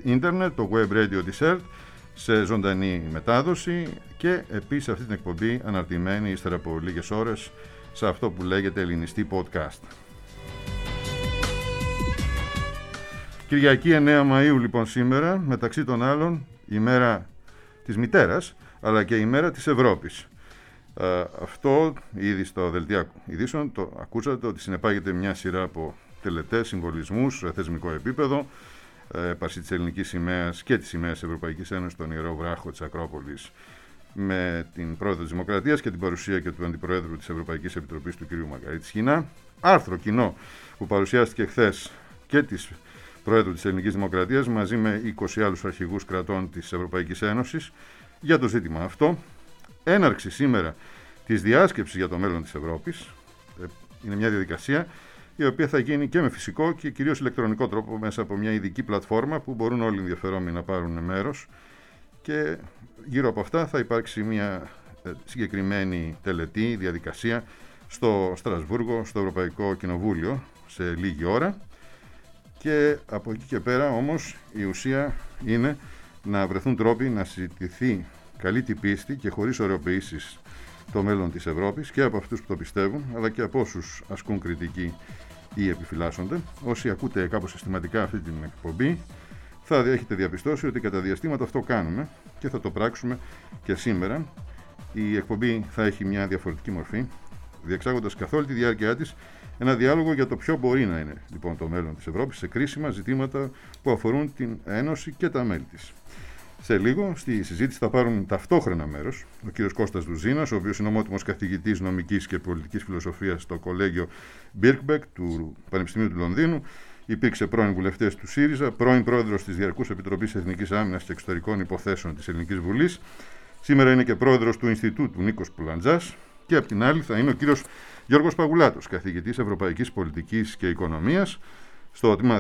ίντερνετ, το web radio της ΕΡΤ, σε ζωντανή μετάδοση και επίσης αυτή την εκπομπή αναρτημένη ύστερα από λίγες ώρες σε αυτό που λέγεται Ελληνιστή Podcast. Κυριακή 9 Μαΐου λοιπόν σήμερα, μεταξύ των άλλων η μέρα της μητέρας αλλά και η μέρα της Ευρώπης. Αυτό ήδη στο δελτίο ειδήσεων το ακούσατε ότι συνεπάγεται μια σειρά από τελετές, συμβολισμούς σε θεσμικό επίπεδο, έπαρση της ελληνικής σημαίας και της σημαίας της Ευρωπαϊκής Ένωσης στον Ιερό Βράχο της Ακρόπολης με την πρόεδρο της Δημοκρατίας και την παρουσία και του Αντιπροέδρου της Ευρωπαϊκής Επιτροπής του κ. Μαργαρίτη Σχοινά. Άρθρο κοινό που παρουσιάστηκε χθες και της Προέδρου της Ελληνικής Δημοκρατίας μαζί με 20 άλλους αρχηγούς κρατών της Ευρωπαϊκής Ένωσης για το ζήτημα αυτό. Έναρξη σήμερα της διάσκεψης για το μέλλον της Ευρώπης. Είναι μια διαδικασία η οποία θα γίνει και με φυσικό και κυρίως ηλεκτρονικό τρόπο μέσα από μια ειδική πλατφόρμα που μπορούν όλοι οι ενδιαφερόμενοι να πάρουν μέρος και γύρω από αυτά θα υπάρξει μια συγκεκριμένη τελετή διαδικασία στο Στρασβούργο, στο Ευρωπαϊκό Κοινοβούλιο σε λίγη ώρα και από εκεί και πέρα όμως η ουσία είναι να βρεθούν τρόποι να συζητηθεί καλή την πίστη και χωρίς ωρεοποιήσεις το μέλλον της Ευρώπης και από αυτούς που το πιστεύουν αλλά και από όσους ασκούν κριτική ή επιφυλάσσονται. Όσοι ακούτε κάπως συστηματικά αυτή την εκπομπή θα έχετε διαπιστώσει ότι κατά διαστήματα αυτό κάνουμε και θα το πράξουμε και σήμερα. Η εκπομπή θα έχει μια διαφορετική μορφή, διεξάγοντας καθ' όλη τη διάρκεια της ένα διάλογο για το ποιο μπορεί να είναι λοιπόν το μέλλον της Ευρώπης σε κρίσιμα ζητήματα που αφορούν την Ένωση και τα μέλη της. Σε λίγο στη συζήτηση θα πάρουν ταυτόχρονα μέρος ο κ. Κώστας Δουζίνας, ο οποίος είναι ομότιμος καθηγητής νομικής και πολιτικής φιλοσοφίας στο κολέγιο Birkbeck του Πανεπιστημίου του Λονδίνου. Υπήρξε πρώην βουλευτής του ΣΥΡΙΖΑ, πρώην πρόεδρος της Διαρκούς Επιτροπής Εθνικής Άμυνας και Εξωτερικών Υποθέσεων της Ελληνικής Βουλής. Σήμερα είναι και πρόεδρος του Ινστιτούτου Νίκος Πουλαντζάς. Και απ' την άλλη θα είναι ο κύριος Γιώργος Παγουλάτος, καθηγητής Ευρωπαϊκής Πολιτικής και Οικονομίας στο τμήμα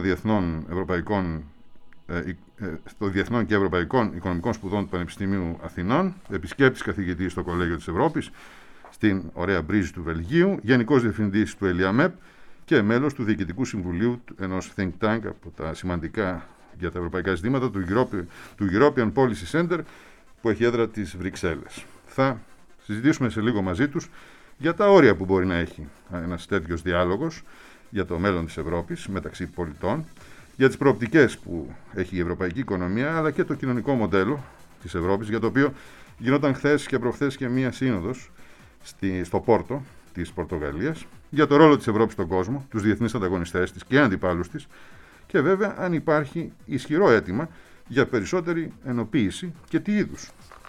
Διεθνών και Ευρωπαϊκών Οικονομικών Σπουδών του Πανεπιστημίου Αθηνών, επισκέπτης καθηγητής στο Κολέγιο της Ευρώπης, στην ωραία Μπρίζη του Βελγίου, γενικός διευθυντής του ΕΛΙΑΜΕΠ και μέλος του Διοικητικού Συμβουλίου ενός think tank από τα σημαντικά για τα ευρωπαϊκά ζητήματα του European Policy Center που έχει έδρα τις Βρυξέλλες. Θα συζητήσουμε σε λίγο μαζί τους για τα όρια που μπορεί να έχει ένας τέτοιος διάλογος για το μέλλον της Ευρώπης μεταξύ πολιτών, για τις προοπτικές που έχει η ευρωπαϊκή οικονομία αλλά και το κοινωνικό μοντέλο της Ευρώπης, για το οποίο γινόταν χθες και προχθές και μία σύνοδος στο Πόρτο της Πορτογαλίας, για το ρόλο της Ευρώπης στον κόσμο, τους διεθνείς ανταγωνιστές της και αντιπάλους της και βέβαια αν υπάρχει ισχυρό αίτημα για περισσότερη ενοποίηση και τι είδους.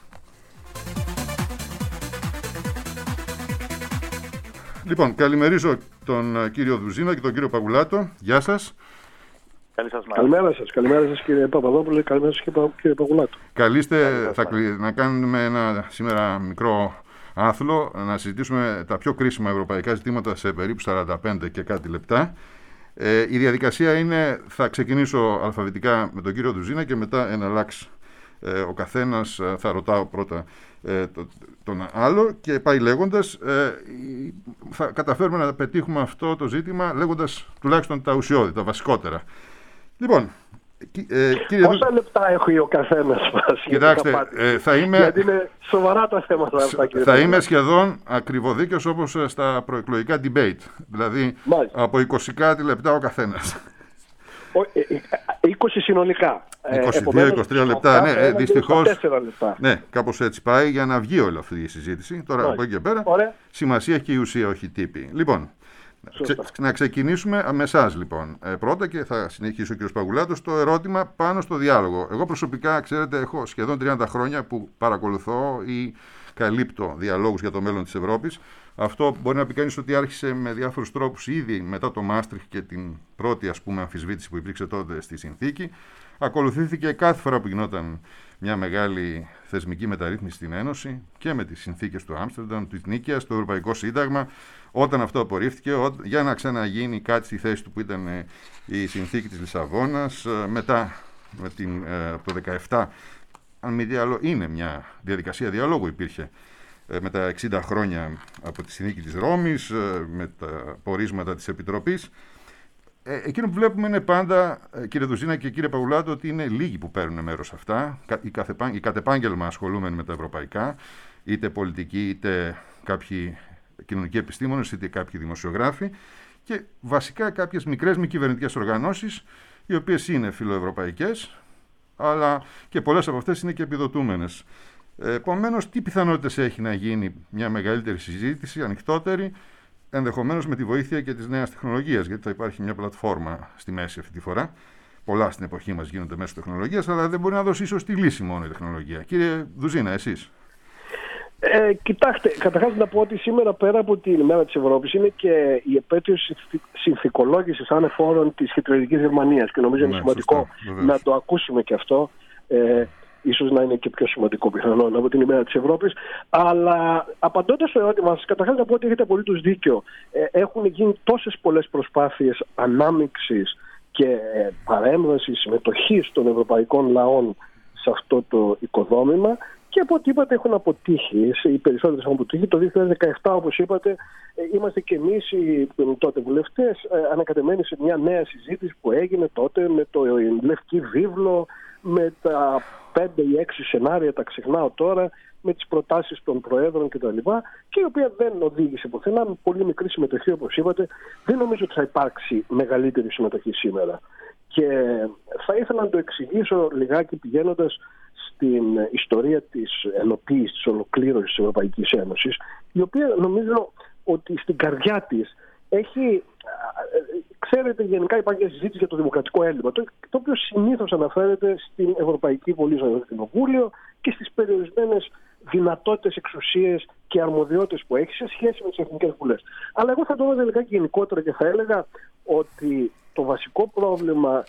Λοιπόν, καλημερίζω τον κύριο Δουζίνα και τον κύριο Παγουλάτο. Γεια σας. Καλημέρα σας κύριε Παπαδόπουλε, καλημέρα σας κύριε Παγουλάτο. Καλείστε να κάνουμε ένα σήμερα μικρό άθλο, να συζητήσουμε τα πιο κρίσιμα ευρωπαϊκά ζητήματα σε περίπου 45 και κάτι λεπτά. Η διαδικασία είναι, θα ξεκινήσω αλφαβητικά με τον κύριο Δουζίνα και μετά εναλλάξ ο καθένας θα ρωτάω πρώτα τον άλλο και πάει λέγοντας, θα καταφέρουμε να πετύχουμε αυτό το ζήτημα λέγοντας τουλάχιστον τα ουσιώδη, τα βασικότερα. Λοιπόν, πόσα λεπτά έχει ο καθένας μας? Κοιτάξτε, γιατί είναι σοβαρά τα θέματα αυτά, κύριε. Θα είμαι σχεδόν ακριβοδίκαιος όπως στα προεκλογικά debate. Δηλαδή, μάλιστα, από 20 κάτι λεπτά ο καθένας. 20 συνολικά. 22-23 λεπτά, ναι, δυστυχώς. Ναι, κάπως έτσι πάει για να βγει όλη αυτή η συζήτηση. Τώρα από εκεί και πέρα, σημασία έχει και η ουσία, όχι τύπη. Λοιπόν, να ξεκινήσουμε με εσάς λοιπόν. Πρώτα και θα συνεχίσει ο κ. Παγουλάτος το ερώτημα πάνω στο διάλογο. Εγώ προσωπικά, ξέρετε, έχω σχεδόν 30 χρόνια που παρακολουθώ ή καλύπτω διαλόγους για το μέλλον της Ευρώπης. Αυτό μπορεί να πει κανείς ότι άρχισε με διάφορους τρόπους ήδη μετά το Μάστριχτ και την πρώτη αμφισβήτηση που υπήρξε τότε στη συνθήκη. Ακολουθήθηκε κάθε φορά που γινόταν μια μεγάλη θεσμική μεταρρύθμιση στην Ένωση και με τις συνθήκες του Άμστερνταμ, της Νίκαιας, το Ευρωπαϊκό Σύνταγμα, όταν αυτό απορρίφθηκε, για να ξαναγίνει κάτι στη θέση του που ήταν η συνθήκη της Λισαβόνας, μετά από το 2017, αν μη τι άλλο, είναι μια διαδικασία διαλόγου υπήρχε με τα 60 χρόνια από τη συνθήκη της Ρώμης, με τα πορίσματα της Επιτροπής. Εκείνο που βλέπουμε είναι πάντα, κύριε Δουζίνα και κύριε Παουλάτο, ότι είναι λίγοι που παίρνουν μέρος σε αυτά. Οι κατ' επάγγελμα ασχολούμενοι με τα ευρωπαϊκά, είτε πολιτικοί, είτε κάποιοι κοινωνικοί επιστήμονες, είτε κάποιοι δημοσιογράφοι, και βασικά κάποιες μικρές μη κυβερνητικές οργανώσεις, οι οποίες είναι φιλοευρωπαϊκές, αλλά και πολλές από αυτές είναι και επιδοτούμενες. Επομένως, τι πιθανότητες έχει να γίνει μια μεγαλύτερη συζήτηση, ανοιχτότερη, ενδεχομένως με τη βοήθεια και της νέας τεχνολογίας, γιατί θα υπάρχει μια πλατφόρμα στη μέση αυτή τη φορά. Πολλά στην εποχή μας γίνονται μέσω τεχνολογίας, αλλά δεν μπορεί να δώσει ίσως τη λύση μόνο η τεχνολογία. Κύριε Δουζίνα, εσείς. Κοιτάξτε, καταρχάς να πω ότι σήμερα, πέρα από την ημέρα της Ευρώπης, είναι και η επέτειος συνθηκολόγησης ανεφόρων της χιτλερικής Γερμανίας, και νομίζω είναι σημαντικό να το ακούσουμε και αυτό. Ίσως να είναι και πιο σημαντικό πιθανόν από την ημέρα της Ευρώπης. Αλλά απαντώντας στο ερώτημα σας, καταρχάς να πω ότι έχετε απολύτως δίκιο. Έχουν γίνει τόσες πολλές προσπάθειες ανάμειξης και παρέμβασης, συμμετοχής των ευρωπαϊκών λαών σε αυτό το οικοδόμημα, και από ό,τι είπατε έχουν αποτύχει. Οι περισσότερες έχουν αποτύχει. Το 2017, όπως είπατε, είμαστε και εμείς οι τότε βουλευτές ανακατεμένοι σε μια νέα συζήτηση που έγινε τότε με το Λευκή Βίβλο, με τα 5 ή 6 σενάρια, τα ξεχνάω τώρα, με τις προτάσεις των προέδρων κτλ. Και η οποία δεν οδήγησε πουθενά, με πολύ μικρή συμμετοχή, όπως είπατε. Δεν νομίζω ότι θα υπάρξει μεγαλύτερη συμμετοχή σήμερα. Και θα ήθελα να το εξηγήσω λιγάκι πηγαίνοντας στην ιστορία της ενοποίησης, της ολοκλήρωσης της Ευρωπαϊκής Ένωσης, η οποία νομίζω ότι στην καρδιά της έχει, ξέρετε, γενικά υπάρχει μια συζήτηση για το δημοκρατικό έλλειμμα, το οποίο συνήθως αναφέρεται στην Ευρωπαϊκή Βουλή, στο Κοινοβούλιο, και στις περιορισμένες δυνατότητες, εξουσίες και αρμοδιότητες που έχει σε σχέση με τις εθνικές βουλές. Αλλά εγώ θα το έδωσα λιγάκι γενικότερα και θα έλεγα ότι το βασικό πρόβλημα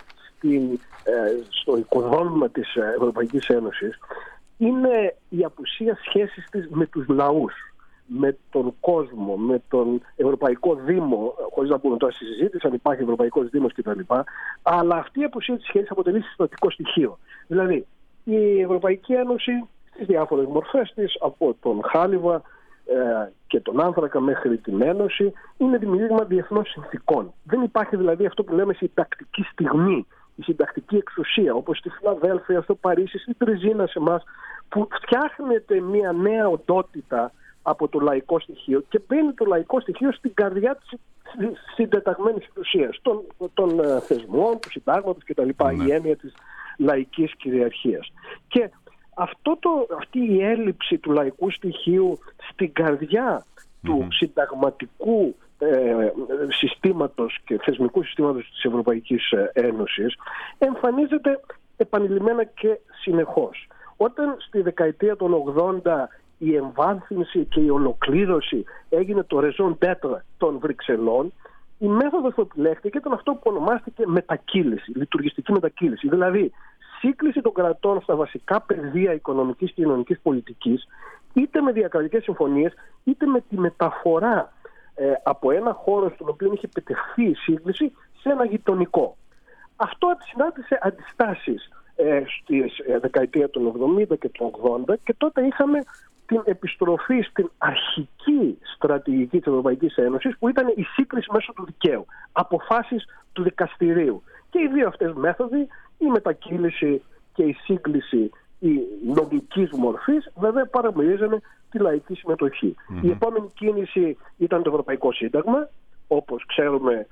στο οικοδόμημα της Ευρωπαϊκής Ένωσης είναι η απουσία σχέσης της με τους λαούς, με τον κόσμο, με τον Ευρωπαϊκό Δήμο, χωρίς να πούμε τώρα στη συζήτηση αν υπάρχει Ευρωπαϊκός Δήμος κτλ. Αλλά αυτή η απουσία της σχέσης αποτελεί συστατικό στοιχείο. Δηλαδή, η Ευρωπαϊκή Ένωση στις διάφορες μορφές της, από τον χάλιβα και τον άνθρακα μέχρι την Ένωση, είναι δημιούργημα διεθνών συνθηκών. Δεν υπάρχει δηλαδή αυτό που λέμε συντακτική στιγμή, η συντακτική εξουσία, όπως στη Φιλαδέλφια, στο Παρίσι, στη Τριζίνα, σε εμάς, που φτιάχνεται μια νέα οντότητα από το λαϊκό στοιχείο και μπαίνει το λαϊκό στοιχείο στην καρδιά της συντεταγμένης εξουσίας, των θεσμών, του συντάγματος κτλ. Η έννοια της λαϊκής κυριαρχίας. Και αυτή η έλλειψη του λαϊκού στοιχείου στην καρδιά του συνταγματικού συστήματος και θεσμικού συστήματος της Ευρωπαϊκής Ένωσης εμφανίζεται επανειλημμένα και συνεχώς. Όταν στη δεκαετία των 80 η εμβάθυνση και η ολοκλήρωση έγινε το raison d'être των Βρυξελών, η μέθοδος που επιλέχθηκε ήταν αυτό που ονομάστηκε μετακύληση, λειτουργιστική μετακύληση. Δηλαδή, σύγκληση των κρατών στα βασικά πεδία οικονομικής και κοινωνικής πολιτικής, είτε με διακρατικές συμφωνίες, είτε με τη μεταφορά από ένα χώρο στον οποίο είχε επιτευχθεί η σύγκληση σε ένα γειτονικό. Αυτό συνάντησε αντιστάσεις στη δεκαετία των 70 και των 80, και τότε είχαμε την επιστροφή στην αρχική στρατηγική της Ευρωπαϊκής Ένωσης, που ήταν η σύγκληση μέσω του δικαίου, αποφάσεις του δικαστηρίου. Και οι δύο αυτές μέθοδοι, η μετακύληση και η σύγκληση η νομικής μορφής, βέβαια παραμερίζανε τη λαϊκή συμμετοχή. Η επόμενη κίνηση ήταν το Ευρωπαϊκό Σύνταγμα, όπως ξέρουμε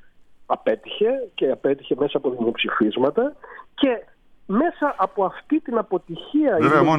απέτυχε μέσα από δημοψηφίσματα, και μέσα από αυτή την αποτυχία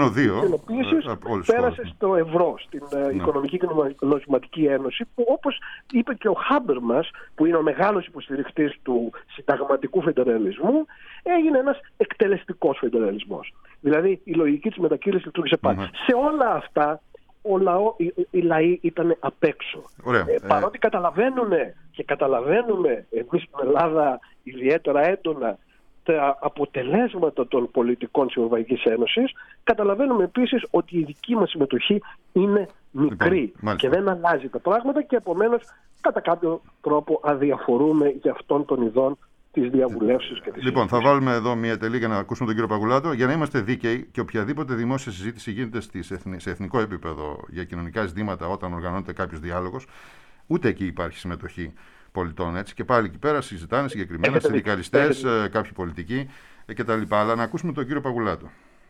πέρασε στο ευρώ, στην Οικονομική και Νομισματική Ένωση, που, όπως είπε και ο Χάμπερμας, που είναι ο μεγάλος υποστηρικτής του συνταγματικού φεντεραλισμού, έγινε ένας εκτελεστικός φεντεραλισμός. Δηλαδή η λογική της μετακύλησης λειτουργήσε πάλι. Σε όλα αυτά οι λαοί ήταν απ' έξω. Παρότι καταλαβαίνουμε εμείς στην Ελλάδα ιδιαίτερα έντονα τα αποτελέσματα των πολιτικών της Ευρωπαϊκής Ένωσης, καταλαβαίνουμε επίσης ότι η δική μας συμμετοχή είναι μικρή και δεν αλλάζει τα πράγματα, και επομένως κατά κάποιο τρόπο αδιαφορούμε για αυτών των ειδών τις διαβουλεύσεις και τις θα βάλουμε εδώ μια τελεία για να ακούσουμε τον κύριο Παγκουλάτο. Για να είμαστε δίκαιοι, και οποιαδήποτε δημόσια συζήτηση γίνεται σε εθνικό επίπεδο για κοινωνικά ζητήματα, όταν οργανώνεται κάποιος διάλογος, ούτε εκεί υπάρχει συμμετοχή πολιτών. Έτσι. Και πάλι εκεί πέρα συζητάνε συγκεκριμένα συνδικαλιστές, κάποιοι πολιτικοί κτλ. Αλλά να ακούσουμε τον κύριο Παγουλάτο.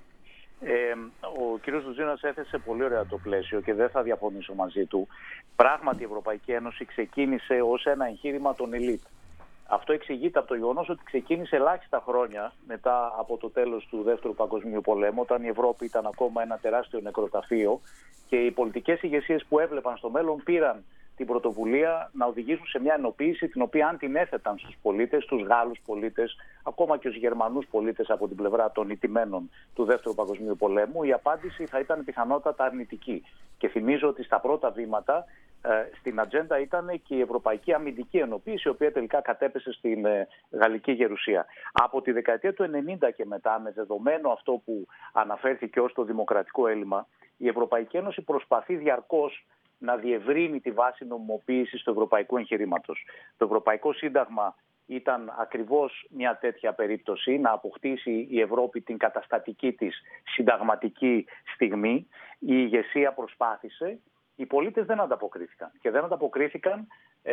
Ο κύριος Δουζίνας έθεσε πολύ ωραία το πλαίσιο και δεν θα διαφωνήσω μαζί του. Πράγματι η Ευρωπαϊκή Ένωση ξεκίνησε ως ένα εγχείρημα των ελίτ. Αυτό εξηγείται από το γεγονός ότι ξεκίνησε ελάχιστα χρόνια μετά από το τέλος του Δεύτερου Παγκοσμίου Πολέμου, όταν η Ευρώπη ήταν ακόμα ένα τεράστιο νεκροταφείο και οι πολιτικές ηγεσίες που έβλεπαν στο μέλλον πήραν την πρωτοβουλία να οδηγήσουν σε μια ενοποίηση την οποία αν την έθεταν στους πολίτες, στους Γάλλους πολίτες, ακόμα και στους Γερμανούς πολίτες από την πλευρά των ηττημένων του Δεύτερου Παγκοσμίου Πολέμου, η απάντηση θα ήταν πιθανότατα αρνητική. Και θυμίζω ότι στα πρώτα βήματα στην ατζέντα ήταν και η Ευρωπαϊκή Αμυντική Ενοποίηση, η οποία τελικά κατέπεσε στην Γαλλική Γερουσία. Από τη δεκαετία του 90 και μετά, με δεδομένο αυτό που αναφέρθηκε ως το δημοκρατικό έλλειμμα, η Ευρωπαϊκή Ένωση προσπαθεί διαρκώς να διευρύνει τη βάση νομιμοποίησης του ευρωπαϊκού εγχειρήματος. Το Ευρωπαϊκό Σύνταγμα ήταν ακριβώς μια τέτοια περίπτωση, να αποκτήσει η Ευρώπη την καταστατική της συνταγματική στιγμή. Η ηγεσία προσπάθησε, οι πολίτες δεν ανταποκρίθηκαν. Και δεν ανταποκρίθηκαν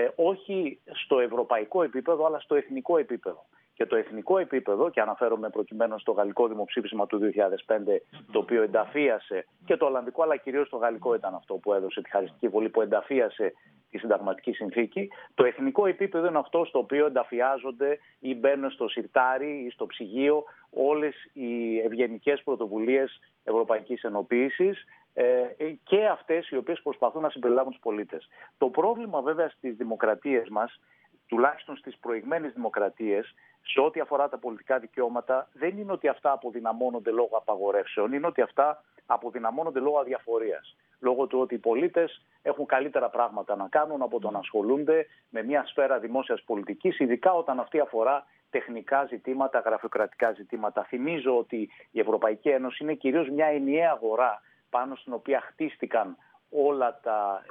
όχι στο ευρωπαϊκό επίπεδο, αλλά στο εθνικό επίπεδο. Και το εθνικό επίπεδο, και αναφέρομαι προκειμένου στο γαλλικό δημοψήφισμα του 2005, το οποίο ενταφίασε, και το ολλανδικό, αλλά κυρίως το γαλλικό ήταν αυτό που έδωσε τη χαριστική βολή, που ενταφίασε τη συνταγματική συνθήκη. Το εθνικό επίπεδο είναι αυτό στο οποίο ενταφιάζονται ή μπαίνουν στο σιρτάρι ή στο ψυγείο όλες οι ευγενικές πρωτοβουλίες ευρωπαϊκής ενοποίησης και αυτές οι οποίες προσπαθούν να συμπεριλάβουν τους πολίτες. Το πρόβλημα βέβαια στις δημοκρατίες μας, τουλάχιστον στις προηγμένες δημοκρατίες, σε ό,τι αφορά τα πολιτικά δικαιώματα, δεν είναι ότι αυτά αποδυναμώνονται λόγω απαγορεύσεων, είναι ότι αυτά αποδυναμώνονται λόγω αδιαφορίας. Λόγω του ότι οι πολίτες έχουν καλύτερα πράγματα να κάνουν από το να ασχολούνται με μια σφαίρα δημόσιας πολιτικής, ειδικά όταν αυτή αφορά τεχνικά ζητήματα, γραφειοκρατικά ζητήματα. Θυμίζω ότι η Ευρωπαϊκή Ένωση είναι κυρίως μια ενιαία αγορά πάνω στην οποία χτίστηκαν όλα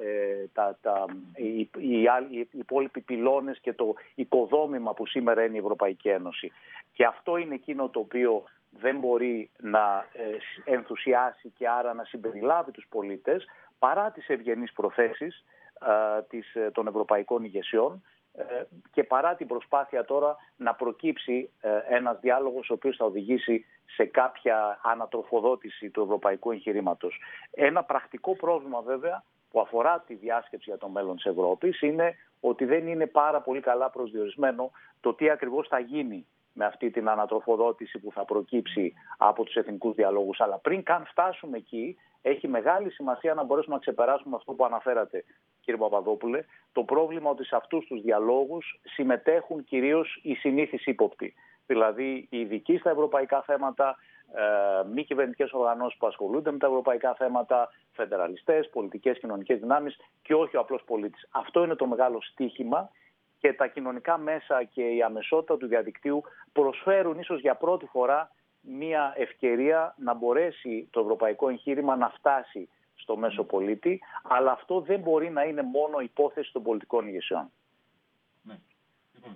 οι υπόλοιποι πυλώνες και το οικοδόμημα που σήμερα είναι η Ευρωπαϊκή Ένωση. Και αυτό είναι εκείνο το οποίο δεν μπορεί να ενθουσιάσει και άρα να συμπεριλάβει τους πολίτες παρά τις ευγενείς προθέσεις των ευρωπαϊκών ηγεσιών και παρά την προσπάθεια τώρα να προκύψει ένας διάλογος ο οποίος θα οδηγήσει σε κάποια ανατροφοδότηση του ευρωπαϊκού εγχειρήματος. Ένα πρακτικό πρόβλημα βέβαια που αφορά τη διάσκεψη για το μέλλον της Ευρώπης είναι ότι δεν είναι πάρα πολύ καλά προσδιορισμένο το τι ακριβώς θα γίνει με αυτή την ανατροφοδότηση που θα προκύψει από τους εθνικούς διαλόγους. Αλλά πριν καν φτάσουμε εκεί, έχει μεγάλη σημασία να μπορέσουμε να ξεπεράσουμε αυτό που αναφέρατε, κύριε Παπαδόπουλε, το πρόβλημα ότι σε αυτούς τους διαλόγους συμμετέχουν κυρίως οι συνήθεις ύποπτοι. Δηλαδή οι ειδικοί στα ευρωπαϊκά θέματα, μη κυβερνητικές οργανώσεις που ασχολούνται με τα ευρωπαϊκά θέματα, φεντεραλιστές, πολιτικές, κοινωνικές δυνάμεις και όχι ο απλός πολίτης. Αυτό είναι το μεγάλο στίχημα και τα κοινωνικά μέσα και η αμεσότητα του διαδικτύου προσφέρουν ίσως για πρώτη φορά μια ευκαιρία να μπορέσει το ευρωπαϊκό εγχείρημα να φτάσει στο μέσο πολίτη, αλλά αυτό δεν μπορεί να είναι μόνο υπόθεση των πολιτικών ηγεσιών. Ναι. Λοιπόν,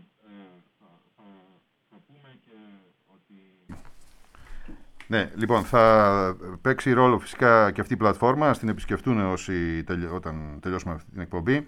θα πούμε και ότι... Ναι, λοιπόν, θα παίξει ρόλο φυσικά και αυτή η πλατφόρμα, στην επισκεφτούν όταν τελειώσουμε αυτή την εκπομπή.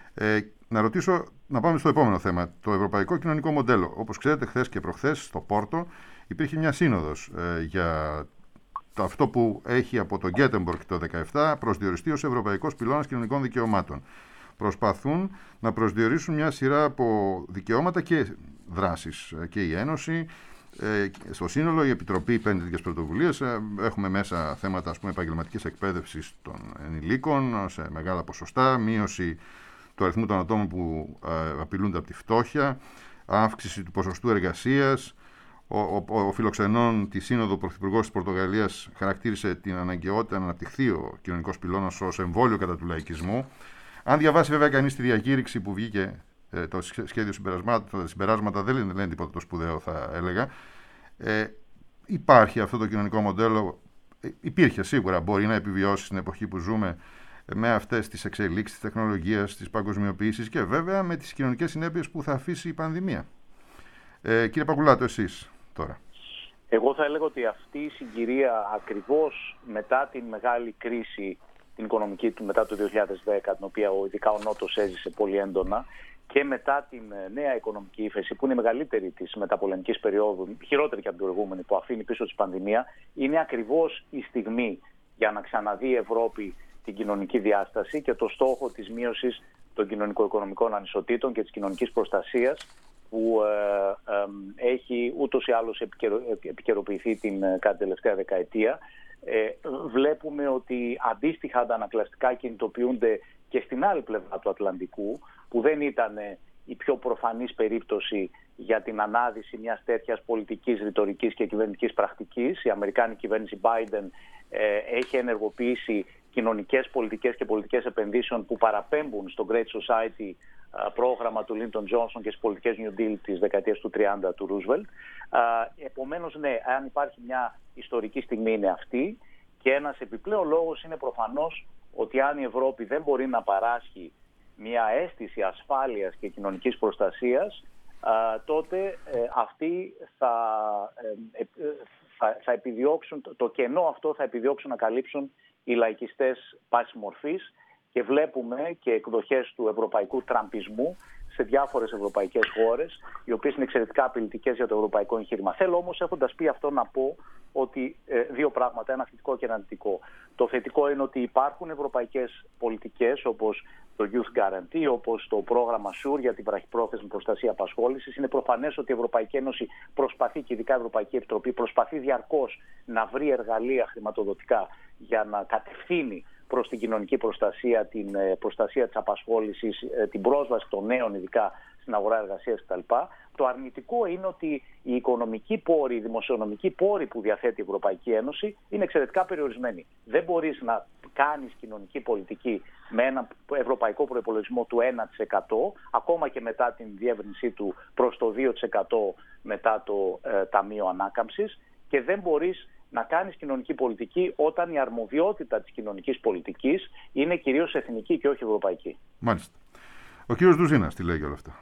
Να πάμε στο επόμενο θέμα, το ευρωπαϊκό κοινωνικό μοντέλο. Όπως ξέρετε, χθες και προχθές στο Πόρτο υπήρχε μια σύνοδος για αυτό που έχει από το Γκέτεμποργκ το 2017 προσδιοριστεί ως Ευρωπαϊκός Πυλώνας Κοινωνικών Δικαιωμάτων. Προσπαθούν να προσδιορίσουν μια σειρά από δικαιώματα και δράσεις και η Ένωση. Στο σύνολο η Επιτροπή παίρνει τέτοιες πρωτοβουλίες. Έχουμε μέσα θέματα επαγγελματικής εκπαίδευσης των ενηλίκων σε μεγάλα ποσοστά, μείωση του αριθμού των ατόμων που απειλούνται από τη φτώχεια, αύξηση του ποσοστού εργασίας. Ο φιλοξενών τη Σύνοδο Πρωθυπουργός της Πορτογαλίας χαρακτήρισε την αναγκαιότητα να αναπτυχθεί ο κοινωνικός πυλώνας ως εμβόλιο κατά του λαϊκισμού. Αν διαβάσει βέβαια κανείς τη διακήρυξη που βγήκε, το σχέδιο συμπεράσματα δεν λένε τίποτα το σπουδαίο, θα έλεγα. Υπάρχει αυτό το κοινωνικό μοντέλο, υπήρχε σίγουρα, μπορεί να επιβιώσει στην εποχή που ζούμε με αυτές τις εξελίξεις της τεχνολογίας, της παγκοσμιοποίησης και βέβαια με τις κοινωνικές συνέπειες που θα αφήσει η πανδημία. Κύριε Παγουλάτο, εσείς τώρα. Εγώ θα έλεγα ότι αυτή η συγκυρία ακριβώς μετά την μεγάλη κρίση την οικονομική του μετά το 2010, την οποία ειδικά ο Νότος έζησε πολύ έντονα, και μετά την νέα οικονομική ύφεση, που είναι η μεγαλύτερη της μεταπολεμικής περίοδου, χειρότερη και από την προηγούμενη, που αφήνει πίσω της πανδημία, είναι ακριβώς η στιγμή για να ξαναδεί η Ευρώπη την κοινωνική διάσταση και το στόχο της μείωσης των κοινωνικο-οικονομικών ανισοτήτων και της κοινωνικής προστασίας, που έχει ούτως ή άλλως επικαιροποιηθεί κατά την τελευταία δεκαετία. Βλέπουμε ότι αντίστοιχα αντανακλαστικά κινητοποιούνται και στην άλλη πλευρά του Ατλαντικού, που δεν ήταν η πιο προφανής περίπτωση για την ανάδυση μιας τέτοιας πολιτικής, ρητορικής και κυβερνητικής πρακτικής. Η Αμερικάνικη κυβέρνηση Biden έχει ενεργοποιήσει κοινωνικές πολιτικές και πολιτικές επενδύσεων που παραπέμπουν στο Great Society πρόγραμμα του Lyndon Johnson και στις πολιτικές New Deal της δεκαετίας του 30 του Roosevelt. Επομένως, ναι, αν υπάρχει μια ιστορική στιγμή είναι αυτή, και ένας επιπλέον λόγος είναι προφανώς ότι αν η Ευρώπη δεν μπορεί να παράσχει μια αίσθηση ασφάλειας και κοινωνικής προστασίας, τότε αυτοί θα επιδιώξουν, το κενό αυτό θα επιδιώξουν να καλύψουν οι λαϊκιστές πάσης μορφής, και βλέπουμε και εκδοχές του ευρωπαϊκού τραμπισμού σε διάφορες ευρωπαϊκές χώρες, οι οποίες είναι εξαιρετικά απειλητικές για το ευρωπαϊκό εγχείρημα. Θέλω όμως, έχοντας πει αυτό, να πω ότι δύο πράγματα, ένα θετικό και ένα αρνητικό. Το θετικό είναι ότι υπάρχουν ευρωπαϊκές πολιτικές όπως το Youth Guarantee, όπως το πρόγραμμα SURE για την βραχυπρόθεσμη προστασία απασχόλησης. Είναι προφανές ότι η Ευρωπαϊκή Ένωση προσπαθεί, και ειδικά η Ευρωπαϊκή Επιτροπή, προσπαθεί διαρκώς να βρει εργαλεία χρηματοδοτικά για να κατευθύνει προς την κοινωνική προστασία, την προστασία της απασχόλησης, την πρόσβαση των νέων ειδικά στην αγορά εργασίας κτλ. Το αρνητικό είναι ότι οι οικονομικοί πόροι, οι δημοσιονομικοί πόροι που διαθέτει η Ευρωπαϊκή Ένωση είναι εξαιρετικά περιορισμένοι. Δεν μπορείς να κάνεις κοινωνική πολιτική με ένα ευρωπαϊκό προϋπολογισμό του 1%, ακόμα και μετά την διεύρυνσή του προς το 2% μετά το Ταμείο Ανάκαμψης, και δεν μπορείς να κάνεις κοινωνική πολιτική όταν η αρμοδιότητα της κοινωνικής πολιτικής είναι κυρίως εθνική και όχι ευρωπαϊκή. Μάλιστα. Ο κύριος Ντουζίνας τι λέει για όλα αυτά?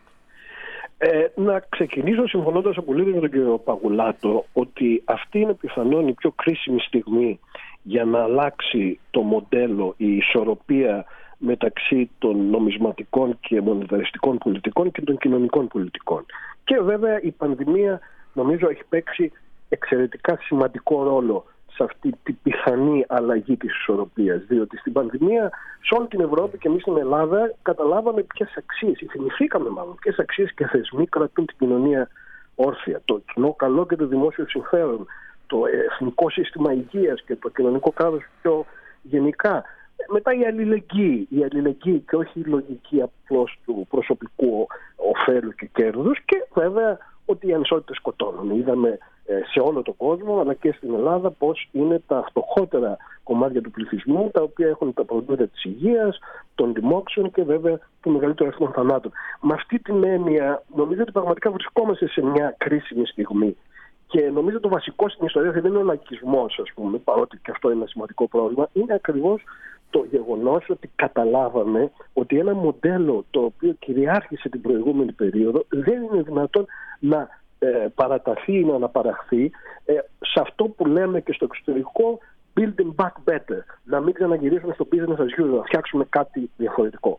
Να ξεκινήσω συμφωνώντας απολύτως με τον κύριο Παγουλάτο ότι αυτή είναι πιθανόν η πιο κρίσιμη στιγμή για να αλλάξει το μοντέλο, η ισορροπία μεταξύ των νομισματικών και μονεταριστικών πολιτικών και των κοινωνικών πολιτικών. Και βέβαια η πανδημία νομίζω έχει παίξει εξαιρετικά σημαντικό ρόλο σε αυτή την πιθανή αλλαγή της ισορροπίας, διότι στην πανδημία σε όλη την Ευρώπη και εμείς στην Ελλάδα καταλάβαμε ποιες αξίες, θυμηθήκαμε μάλλον ποιες αξίες και θεσμοί κρατούν την κοινωνία όρθια, το κοινό καλό και το δημόσιο συμφέρον, το εθνικό σύστημα υγείας και το κοινωνικό κράτος πιο γενικά. Μετά η αλληλεγγύη και όχι η λογική απλώς του προσωπικού ωφέλου και κέρδους, και βέβαια ότι οι ανισότητες σκοτώνουν. Είδαμε σε όλο τον κόσμο αλλά και στην Ελλάδα πως είναι τα φτωχότερα κομμάτια του πληθυσμού τα οποία έχουν τα προβλήματα της υγείας, των δημόξεων και βέβαια του μεγαλύτερου αριθμού θανάτων. Με αυτή την έννοια νομίζω ότι πραγματικά βρισκόμαστε σε μια κρίσιμη στιγμή. Και νομίζω το βασικό στην ιστορία δεν είναι ο λαϊκισμός, ας πούμε, παρότι και αυτό είναι ένα σημαντικό πρόβλημα, είναι ακριβώς το γεγονός ότι καταλάβαμε ότι ένα μοντέλο το οποίο κυριάρχησε την προηγούμενη περίοδο δεν είναι δυνατόν να παραταθεί ή να αναπαραχθεί σε αυτό που λέμε και στο εξωτερικό building back better, να μην ξαναγυρίσουμε στο business as usual, να φτιάξουμε κάτι διαφορετικό.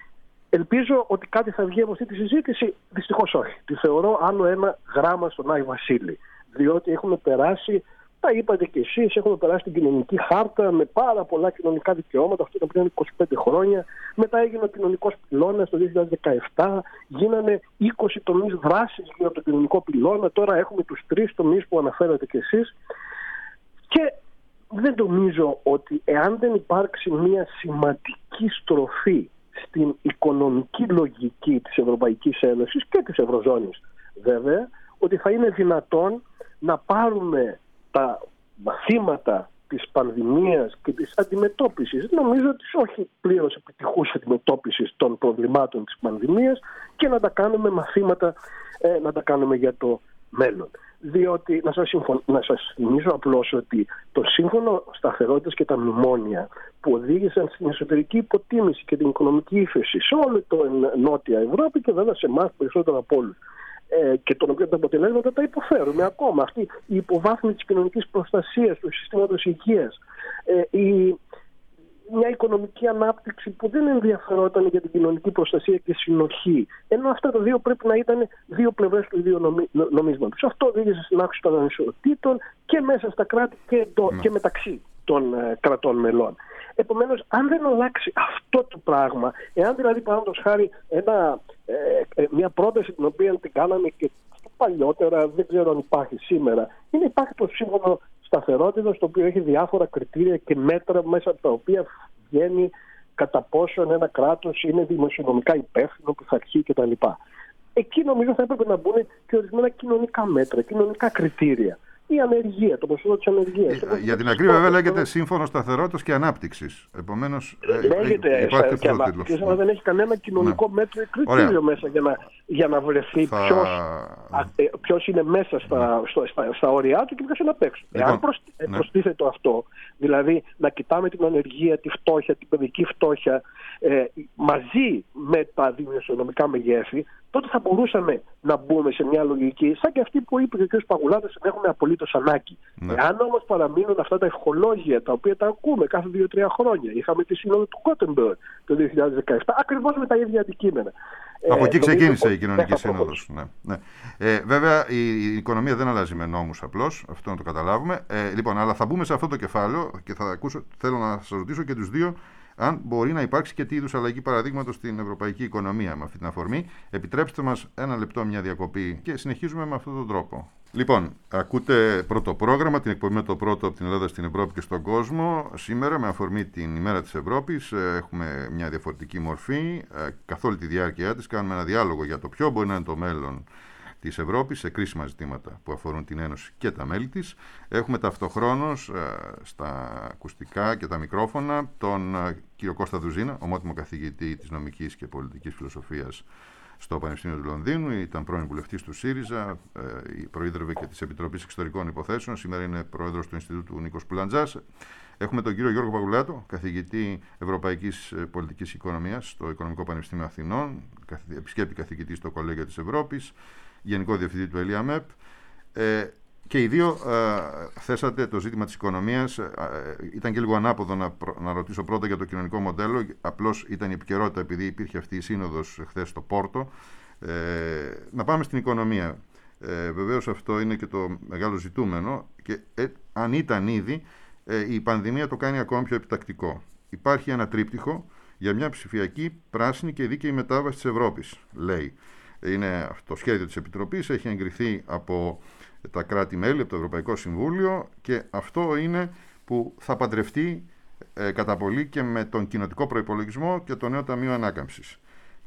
Ελπίζω ότι κάτι θα βγει από αυτή τη συζήτηση. Δυστυχώς όχι. Τη θεωρώ άλλο ένα γράμμα στον Άη Βασίλη. Διότι έχουμε περάσει, τα είπατε κι εσείς, έχουμε περάσει την κοινωνική χάρτα με πάρα πολλά κοινωνικά δικαιώματα. Αυτό ήταν πριν 25 χρόνια. Μετά έγινε ο κοινωνικός πυλώνας το 2017. Γίνανε 20 τομείς δράσης για τον κοινωνικό πυλώνα. Τώρα έχουμε τους 3 τομείς που αναφέρατε κι εσείς. Και δεν νομίζω ότι εάν δεν υπάρξει μια σημαντική στροφή στην οικονομική λογική της Ευρωπαϊκής Ένωσης και της Ευρωζώνης βέβαια, ότι θα είναι δυνατόν να πάρουμε τα μαθήματα της πανδημίας και της αντιμετώπισης, νομίζω της όχι πλήρως επιτυχούς αντιμετώπισης των προβλημάτων της πανδημίας, και να τα κάνουμε μαθήματα, να τα κάνουμε για το μέλλον. Διότι να σας θυμίζω απλώς ότι το Σύμφωνο Σταθερότητας και τα μνημόνια που οδήγησαν στην εσωτερική υποτίμηση και την οικονομική ύφεση σε όλη την Νότια Ευρώπη και βέβαια σε εμάς περισσότερο από όλους, και των οποίων τα αποτελέσματα τα υποφέρουμε ακόμα. Αυτή η υποβάθμιση της κοινωνικής προστασίας, του συστήματος υγείας, μια οικονομική ανάπτυξη που δεν ενδιαφερόταν για την κοινωνική προστασία και συνοχή. Ενώ αυτά τα δύο πρέπει να ήταν δύο πλευρές του ίδιου νομίσματος. Αυτό οδήγησε στην αύξηση των ανισοτήτων και μέσα στα κράτη και μεταξύ των κρατών μελών. Επομένως, αν δεν αλλάξει αυτό το πράγμα, εάν δηλαδή παραδείγματος χάρη μια πρόταση την οποία την κάναμε και παλιότερα, δεν ξέρω αν υπάρχει σήμερα, υπάρχει το Σύμφωνο Σταθερότητας, το οποίο έχει διάφορα κριτήρια και μέτρα μέσα από τα οποία βγαίνει κατά πόσο ένα κράτος είναι δημοσιονομικά υπεύθυνο, πειθαρχεί κτλ. Εκεί νομίζω θα έπρεπε να μπουν και ορισμένα κοινωνικά μέτρα, κοινωνικά κριτήρια. Η ανεργία, το ποσοστό της ανεργίας. Για την ακρίβεια, βέβαια, λέγεται Σύμφωνο Σταθερότητας και Ανάπτυξης. Επομένως, λέγεται και ανάπτυξη, αλλά δεν έχει κανένα κοινωνικό μέτρο ή κριτήριο μέσα για να βρεθεί ποιος είναι μέσα στα όρια του και ποιος είναι απ' έξω. Εάν προστίθεται αυτό, δηλαδή να κοιτάμε την ανεργία, τη φτώχεια, την παιδική φτώχεια μαζί με τα δημοσιονομικά μεγέθη, τότε θα μπορούσαμε να μπούμε σε μια λογική, σαν και αυτή που είπε και ο κ. Παγουλάτας, να έχουμε απολύτως ανάγκη. Εάν όμως παραμείνουν αυτά τα ευχολόγια, τα οποία τα ακούμε κάθε 2-3 χρόνια, είχαμε τη σύνοδο του Κότεμπεργκ το 2017, ακριβώς με τα ίδια αντικείμενα. Από εκεί ξεκίνησε η κοινωνική σύνοδος. Βέβαια, η οικονομία δεν αλλάζει με νόμους απλώς, αυτό να το καταλάβουμε. Λοιπόν, αλλά θα μπούμε σε αυτό το κεφάλαιο και θέλω να σας ρωτήσω και τους δύο αν μπορεί να υπάρξει και τι είδους αλλαγή παραδείγματος στην ευρωπαϊκή οικονομία με αυτή την αφορμή. Επιτρέψτε μας ένα λεπτό μια διακοπή και συνεχίζουμε με αυτόν τον τρόπο. Λοιπόν, ακούτε πρώτο πρόγραμμα, την εκπομπή με το πρώτο από την Ελλάδα στην Ευρώπη και στον κόσμο. Σήμερα, με αφορμή την ημέρα της Ευρώπης, έχουμε μια διαφορετική μορφή. Καθ' όλη τη διάρκεια της κάνουμε ένα διάλογο για το ποιο μπορεί να είναι το μέλλον της Ευρώπης σε κρίσιμα ζητήματα που αφορούν την Ένωση και τα μέλη της. Έχουμε ταυτοχρόνως στα ακουστικά και τα μικρόφωνα τον κύριο Κώστα Δουζίνα, ομότιμο καθηγητή της νομικής και πολιτικής φιλοσοφίας στο Πανεπιστήμιο του Λονδίνου. Ήταν πρώην βουλευτής του ΣΥΡΙΖΑ, προείδρευε και της Επιτροπής Εξωτερικών Υποθέσεων. Σήμερα είναι πρόεδρος του Ινστιτούτου Νίκος Πουλαντζάς. Έχουμε τον κύριο Γιώργο Παγουλάτο, καθηγητή Ευρωπαϊκής Πολιτικής Οικονομίας στο Οικονομικό Πανεπιστήμιο Αθηνών, επισκέπτη καθηγητή στο Κολέγιο της Ευρώπης, Γενικό Διευθυντή του ΕΛΙΑΜΕΠ. Και οι δύο θέσατε το ζήτημα της οικονομίας. Ήταν και λίγο ανάποδο να ρωτήσω πρώτα για το κοινωνικό μοντέλο. Απλώς ήταν η επικαιρότητα επειδή υπήρχε αυτή η σύνοδος χθες στο Πόρτο. Να πάμε στην οικονομία. Βεβαίως αυτό είναι και το μεγάλο ζητούμενο και αν ήταν ήδη, η πανδημία το κάνει ακόμη πιο επιτακτικό. Υπάρχει ένα τρίπτυχο για μια ψηφιακή, πράσινη και δίκαιη μετάβαση της Ευρώπης, λέει. Είναι το σχέδιο της Επιτροπής, έχει εγκριθεί από τα κράτη-μέλη, από το Ευρωπαϊκό Συμβούλιο και αυτό είναι που θα παντρευτεί κατά πολύ και με τον κοινοτικό προϋπολογισμό και το νέο Ταμείο Ανάκαμψης.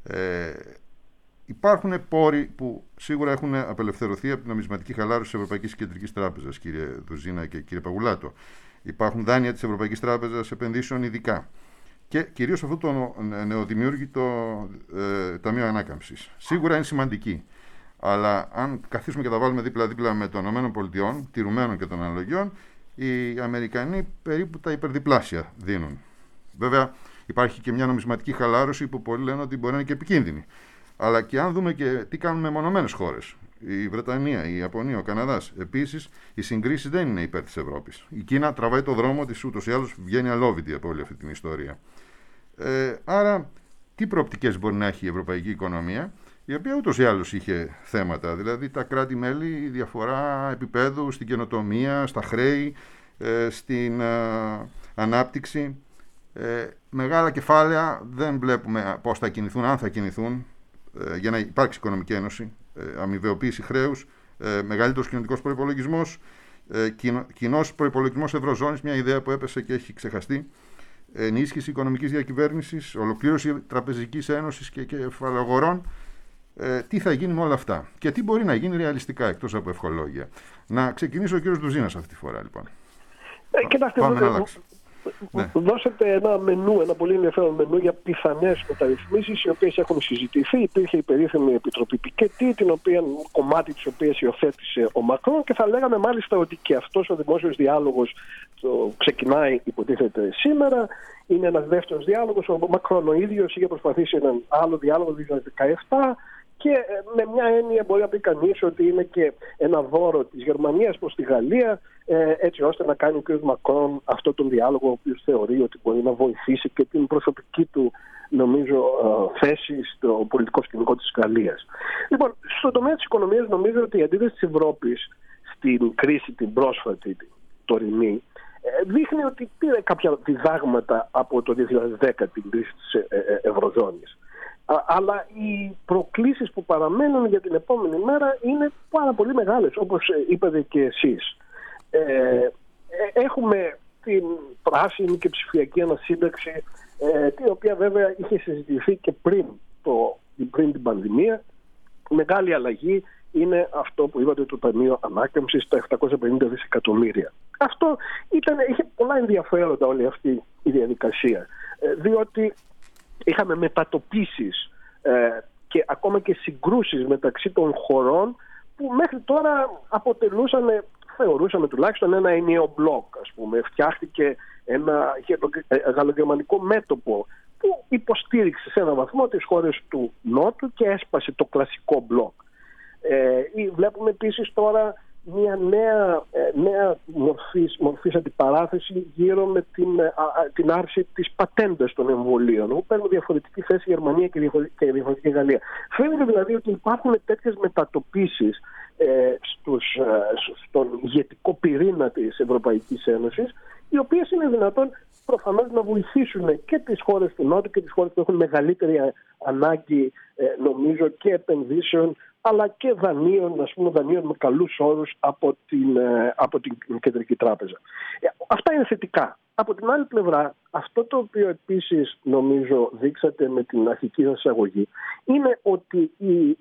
Υπάρχουν πόροι που σίγουρα έχουν απελευθερωθεί από την νομισματική χαλάρωση της Ευρωπαϊκής Κεντρικής Τράπεζας, κύριε Δουζίνα και κύριε Παγουλάτο. Υπάρχουν δάνεια της Ευρωπαϊκής Τράπεζας επενδύσεων ειδικά. Και κυρίως αυτό το νεοδημιούργητο Ταμείο Ανάκαμψης. Σίγουρα είναι σημαντική. Αλλά αν καθίσουμε και τα βάλουμε δίπλα-δίπλα με των ΗΠΑ, τηρουμένων και των αναλογιών, οι Αμερικανοί περίπου τα υπερδιπλάσια δίνουν. Βέβαια, υπάρχει και μια νομισματική χαλάρωση που πολλοί λένε ότι μπορεί να είναι και επικίνδυνη. Αλλά και αν δούμε και τι κάνουν μεμονωμένες χώρες, η Βρετανία, η Ιαπωνία, ο Καναδάς, επίσης, οι συγκρίσεις δεν είναι υπέρ της Ευρώπης. Η Κίνα τραβάει το δρόμο της, ούτως ή άλλως βγαίνει αλόβητη από όλη αυτή την ιστορία. Άρα, τι προοπτικές μπορεί να έχει η ευρωπαϊκή οικονομία, η οποία ούτως ή άλλως είχε θέματα, δηλαδή τα κράτη-μέλη, η διαφορά επίπεδου στην καινοτομία, στα χρέη, στην ανάπτυξη. Μεγάλα κεφάλαια δεν βλέπουμε πώς θα κινηθούν, αν θα κινηθούν, για να υπάρξει οικονομική ένωση, αμοιβαιοποίηση χρέους, μεγαλύτερος κοινωνικός προϋπολογισμός, κοινός προϋπολογισμός Ευρωζώνης, μια ιδέα που έπεσε και έχει ξεχαστεί, ενίσχυση οικονομικής διακυβέρνησης, ολοκλήρωση τραπεζικής ένωσης και κεφαλαιογορών. Τι θα γίνει με όλα αυτά και τι μπορεί να γίνει ρεαλιστικά εκτός από ευχολόγια. Να ξεκινήσω ο κύριος Δουζίνας αυτή τη φορά, λοιπόν. Πάμε να αλλάξουμε. Δώσατε ένα μενού, ένα πολύ ενδιαφέρον μενού για πιθανές μεταρρυθμίσεις, οι οποίες έχουν συζητηθεί. Υπήρχε η περίφημη Επιτροπή Πικέτη, κομμάτι της οποίας υιοθέτησε ο Μακρόν, και θα λέγαμε μάλιστα ότι και αυτός ο δημόσιος διάλογος ξεκινάει, υποτίθεται, σήμερα. Είναι ένας δεύτερος διάλογος. Ο Μακρόν ο ίδιος είχε προσπαθήσει έναν άλλο διάλογο το 2017 και με μια έννοια μπορεί να πει κανείς ότι είναι και ένα δώρο της Γερμανίας προς τη Γαλλία, έτσι ώστε να κάνει ο κ. Μακρόν αυτό τον διάλογο, ο οποίος θεωρεί ότι μπορεί να βοηθήσει και την προσωπική του, νομίζω, θέση στο πολιτικό σκηνικό της Γαλλίας. Λοιπόν, στον τομέα της οικονομίας νομίζω ότι η αντίδραση της Ευρώπης στην κρίση την πρόσφατη, την τωρινή, δείχνει ότι πήρε κάποια διδάγματα από το 2010 την κρίση της Ευρωζώνης. Αλλά οι προκλήσεις που παραμένουν για την επόμενη μέρα είναι πάρα πολύ μεγάλες, όπως είπατε και εσείς. Έχουμε την πράσινη και ψηφιακή ανασύνταξη, την οποία βέβαια είχε συζητηθεί και πριν την πανδημία. Μεγάλη αλλαγή είναι αυτό που είπατε, το Ταμείο Ανάκαμψης, τα 750 δισεκατομμύρια. Αυτό είχε πολλά ενδιαφέροντα όλη αυτή η διαδικασία, διότι είχαμε μετατοπίσεις και ακόμα και συγκρούσεις μεταξύ των χωρών που μέχρι τώρα θεωρούσαμε τουλάχιστον ένα ενιαίο μπλοκ, ας πούμε. Φτιάχτηκε ένα γαλλογερμανικό μέτωπο που υποστήριξε σε έναν βαθμό τις χώρες του Νότου και έσπασε το κλασικό μπλοκ. Βλέπουμε επίσης τώρα μια νέα μορφής αντιπαράθεση γύρω με την άρση της πατέντας των εμβολίων, όπου παίρνουν διαφορετική θέση η Γερμανία και διαφορετική η Γαλλία. Φαίνεται δηλαδή ότι υπάρχουν τέτοιες μετατοπίσεις στον ηγετικό πυρήνα της Ευρωπαϊκής Ένωσης, οι οποίες είναι δυνατόν προφανώς να βοηθήσουν και τις χώρες του Νότου και τις χώρες που έχουν μεγαλύτερη ανάγκη, νομίζω, και επενδύσεων, αλλά και δανείων με καλούς όρους από την Κεντρική Τράπεζα. Αυτά είναι θετικά. Από την άλλη πλευρά, αυτό το οποίο επίσης νομίζω δείξατε με την αρχική σας εισαγωγή, είναι ότι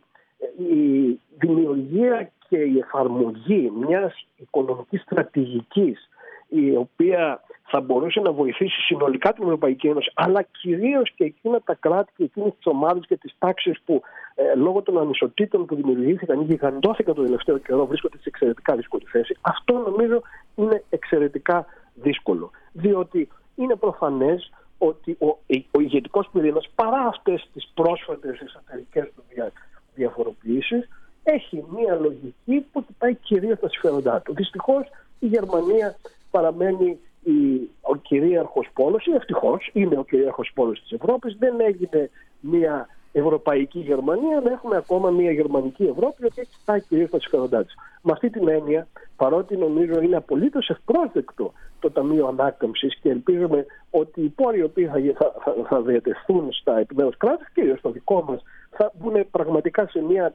η δημιουργία και η εφαρμογή μιας οικονομικής στρατηγικής, η οποία θα μπορούσε να βοηθήσει συνολικά την Ευρωπαϊκή Ένωση, αλλά κυρίως και εκείνα τα κράτη και εκείνες τις ομάδες και τις τάξεις που λόγω των ανισοτήτων που δημιουργήθηκαν ή γιγαντώθηκαν το τελευταίο καιρό βρίσκονται σε εξαιρετικά δύσκολη θέση. Αυτό νομίζω είναι εξαιρετικά δύσκολο. Διότι είναι προφανές ότι ο ηγετικός πυρήνας, παρά αυτές τις πρόσφατες εσωτερικές του διαφοροποιήσεις, έχει μία λογική που κοιτάει κυρίως τα συμφέροντά του. Δυστυχώς η Γερμανία παραμένει ο κυρίαρχος πόλος, ή ευτυχώς είναι ο κυρίαρχος πόλος της Ευρώπης. Δεν έγινε μία ευρωπαϊκή Γερμανία, αλλά έχουμε ακόμα μία γερμανική Ευρώπη, η οποία κοιτάει κυρίως τα συμφέροντά της. Με αυτή την έννοια, παρότι νομίζω είναι απολύτως ευπρόσδεκτο το Ταμείο Ανάκαμψης και ελπίζουμε ότι οι πόροι οι οποίοι θα διατεθούν στα επιμέρους κράτη, κυρίως στο δικό μας, θα μπουν πραγματικά σε μια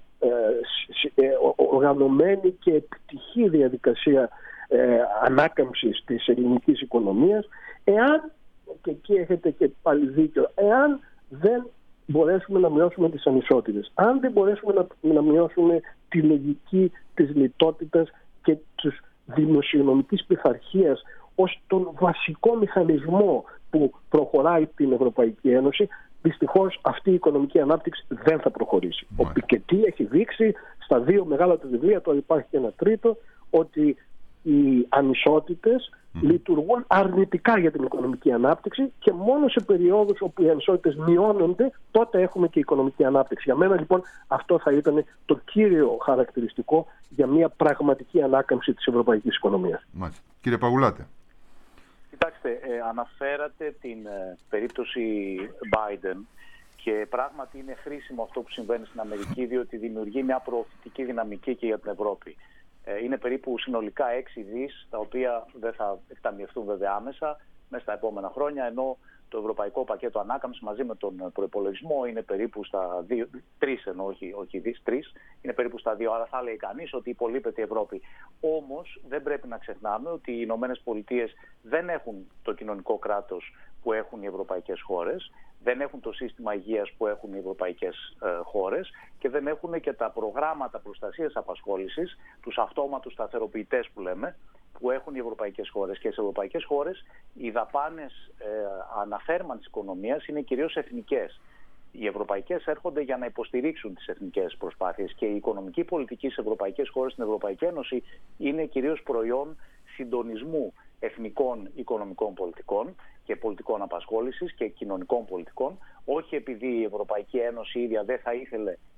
οργανωμένη και επιτυχή διαδικασία ανάκαμψης της ελληνικής οικονομίας, εάν, και εκεί έχετε και πάλι δίκιο, εάν δεν μπορέσουμε να μειώσουμε τις ανισότητες, αν δεν μπορέσουμε να μειώσουμε τη λογική της λιτότητας και της δημοσιονομικής πειθαρχίας ως τον βασικό μηχανισμό που προχωράει την Ευρωπαϊκή Ένωση, δυστυχώς αυτή η οικονομική ανάπτυξη δεν θα προχωρήσει. Ο Πικετί έχει δείξει στα δύο μεγάλα του βιβλία, τώρα υπάρχει και ένα τρίτο, ότι οι ανισότητες λειτουργούν αρνητικά για την οικονομική ανάπτυξη και μόνο σε περιόδους όπου οι ανισότητες μειώνονται, τότε έχουμε και οικονομική ανάπτυξη. Για μένα λοιπόν αυτό θα ήταν το κύριο χαρακτηριστικό για μια πραγματική ανάκαμψη της ευρωπαϊκής οικονομίας. Μάλιστα. Κύριε Παγουλάτε. Κοιτάξτε, αναφέρατε την περίπτωση Biden και πράγματι είναι χρήσιμο αυτό που συμβαίνει στην Αμερική, διότι δημιουργεί μια προωθητική δυναμική και για την Ευρώπη. Είναι περίπου συνολικά 6 δις, τα οποία δεν θα εκταμιευτούν βέβαια άμεσα μέσα στα επόμενα χρόνια, ενώ το ευρωπαϊκό πακέτο ανάκαμψης μαζί με τον προϋπολογισμό είναι περίπου στα 3, ενώ όχι δις, 3, είναι περίπου στα 2. Άρα θα λέει κανείς ότι υπολείπεται η Ευρώπη. Όμως δεν πρέπει να ξεχνάμε ότι οι Ηνωμένες Πολιτείες δεν έχουν το κοινωνικό κράτος που έχουν οι ευρωπαϊκές χώρες, δεν έχουν το σύστημα υγείας που έχουν οι ευρωπαϊκές χώρες και δεν έχουν και τα προγράμματα προστασίας απασχόλησης, τους αυτόματους σταθεροποιητές που λέμε, που έχουν οι ευρωπαϊκές χώρες. Και στις ευρωπαϊκές χώρες οι δαπάνες αναθέρμανσης οικονομίας είναι κυρίως εθνικές. Οι ευρωπαϊκές έρχονται για να υποστηρίξουν τις εθνικές προσπάθειες και η οικονομική πολιτική στις ευρωπαϊκές χώρες, στην Ευρωπαϊκή Ένωση, είναι κυρίως προϊόν συντονισμού εθνικών οικονομικών πολιτικών και πολιτικών απασχόλησης και κοινωνικών πολιτικών, όχι επειδή η Ευρωπαϊκή Ένωση ίδια δεν θα ήθελε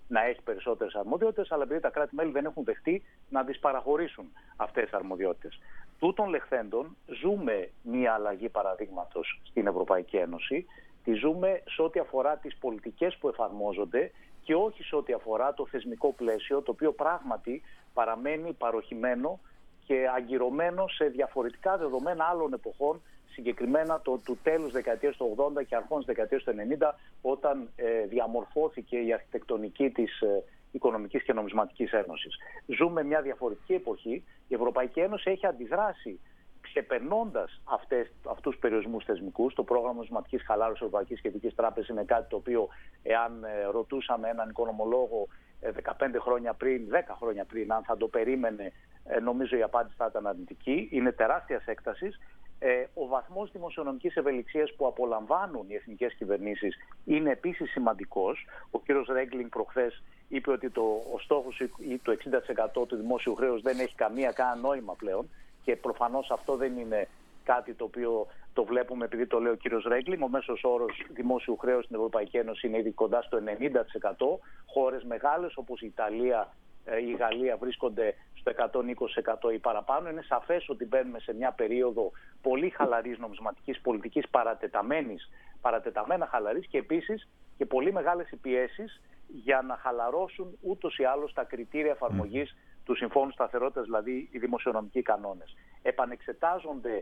να έχει περισσότερες αρμοδιότητες, αλλά επειδή τα κράτη-μέλη δεν έχουν δεχτεί να τις παραχωρήσουν αυτές τις αρμοδιότητες. Τούτων λεχθέντων, ζούμε μία αλλαγή παραδείγματος στην Ευρωπαϊκή Ένωση. Τη ζούμε σε ό,τι αφορά τις πολιτικές που εφαρμόζονται και όχι σε ό,τι αφορά το θεσμικό πλαίσιο, το οποίο πράγματι παραμένει παροχημένο και αγκυρωμένο σε διαφορετικά δεδομένα άλλων εποχών, συγκεκριμένα του τέλους δεκαετίας του 80 και αρχών της δεκαετίας του 90, όταν διαμορφώθηκε η αρχιτεκτονική της Οικονομικής και Νομισματικής Ένωσης. Ζούμε μια διαφορετική εποχή. Η Ευρωπαϊκή Ένωση έχει αντιδράσει ξεπερνώντας αυτούς τους περιορισμούς θεσμικούς. Το πρόγραμμα νομισματικής χαλάρωσης Ευρωπαϊκής Κεντρικής Τράπεζας είναι κάτι το οποίο, εάν ρωτούσαμε έναν οικονομολόγο 15 χρόνια πριν, 10 χρόνια πριν, αν θα το περίμενε, νομίζω η απάντηση θα ήταν αρνητική. Είναι τεράστιας έκτασης. Ο βαθμός δημοσιονομικής ευελιξίας που απολαμβάνουν οι εθνικές κυβερνήσεις είναι επίσης σημαντικός. Ο κύριος Ρέγκλινγκ προχθές είπε ότι ο στόχος ή το 60% του δημόσιου χρέους δεν έχει κανένα νόημα πλέον, και προφανώς αυτό δεν είναι κάτι το οποίο το βλέπουμε επειδή το λέει ο κύριος Ρέγκλινγκ. Ο μέσος όρος δημόσιου χρέους στην Ευρωπαϊκή Ένωση είναι ήδη κοντά στο 90%. Χώρες μεγάλες όπως η Ιταλία, η Γαλλία βρίσκονται στο 120% ή παραπάνω. Είναι σαφές ότι μπαίνουμε σε μια περίοδο πολύ χαλαρής νομισματικής πολιτικής, παρατεταμένα χαλαρής, και επίσης και πολύ μεγάλες οι πιέσεις για να χαλαρώσουν ούτως ή άλλως τα κριτήρια εφαρμογής του Συμφώνου Σταθερότητας, δηλαδή οι δημοσιονομικοί κανόνες. Επανεξετάζονται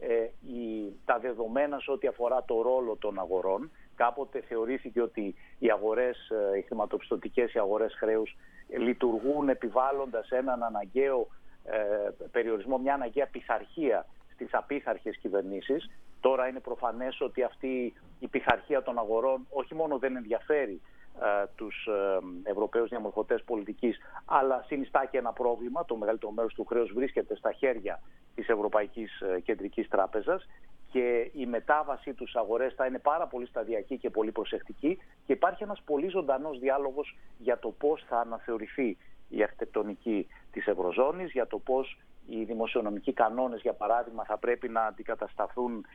τα δεδομένα σε ό,τι αφορά το ρόλο των αγορών. Κάποτε θεωρήθηκε ότι οι χρηματοπιστωτικές, οι αγορές χρέους λειτουργούν επιβάλλοντας έναν αναγκαίο περιορισμό, μια αναγκαία πειθαρχία στις απείθαρχες κυβερνήσεις. Τώρα είναι προφανές ότι αυτή η πειθαρχία των αγορών όχι μόνο δεν ενδιαφέρει τους Ευρωπαίους διαμορφωτές πολιτικής, αλλά συνιστά και ένα πρόβλημα. Το μεγαλύτερο μέρος του χρέους βρίσκεται στα χέρια της Ευρωπαϊκής Κεντρικής Τράπεζας και η μετάβασή τους αγορές θα είναι πάρα πολύ σταδιακή και πολύ προσεκτική, και υπάρχει ένας πολύ ζωντανός διάλογος για το πώς θα αναθεωρηθεί η αρχιτεκτονική της Ευρωζώνης, για το πώς οι δημοσιονομικοί κανόνες, για παράδειγμα, θα πρέπει να αντικατασταθούν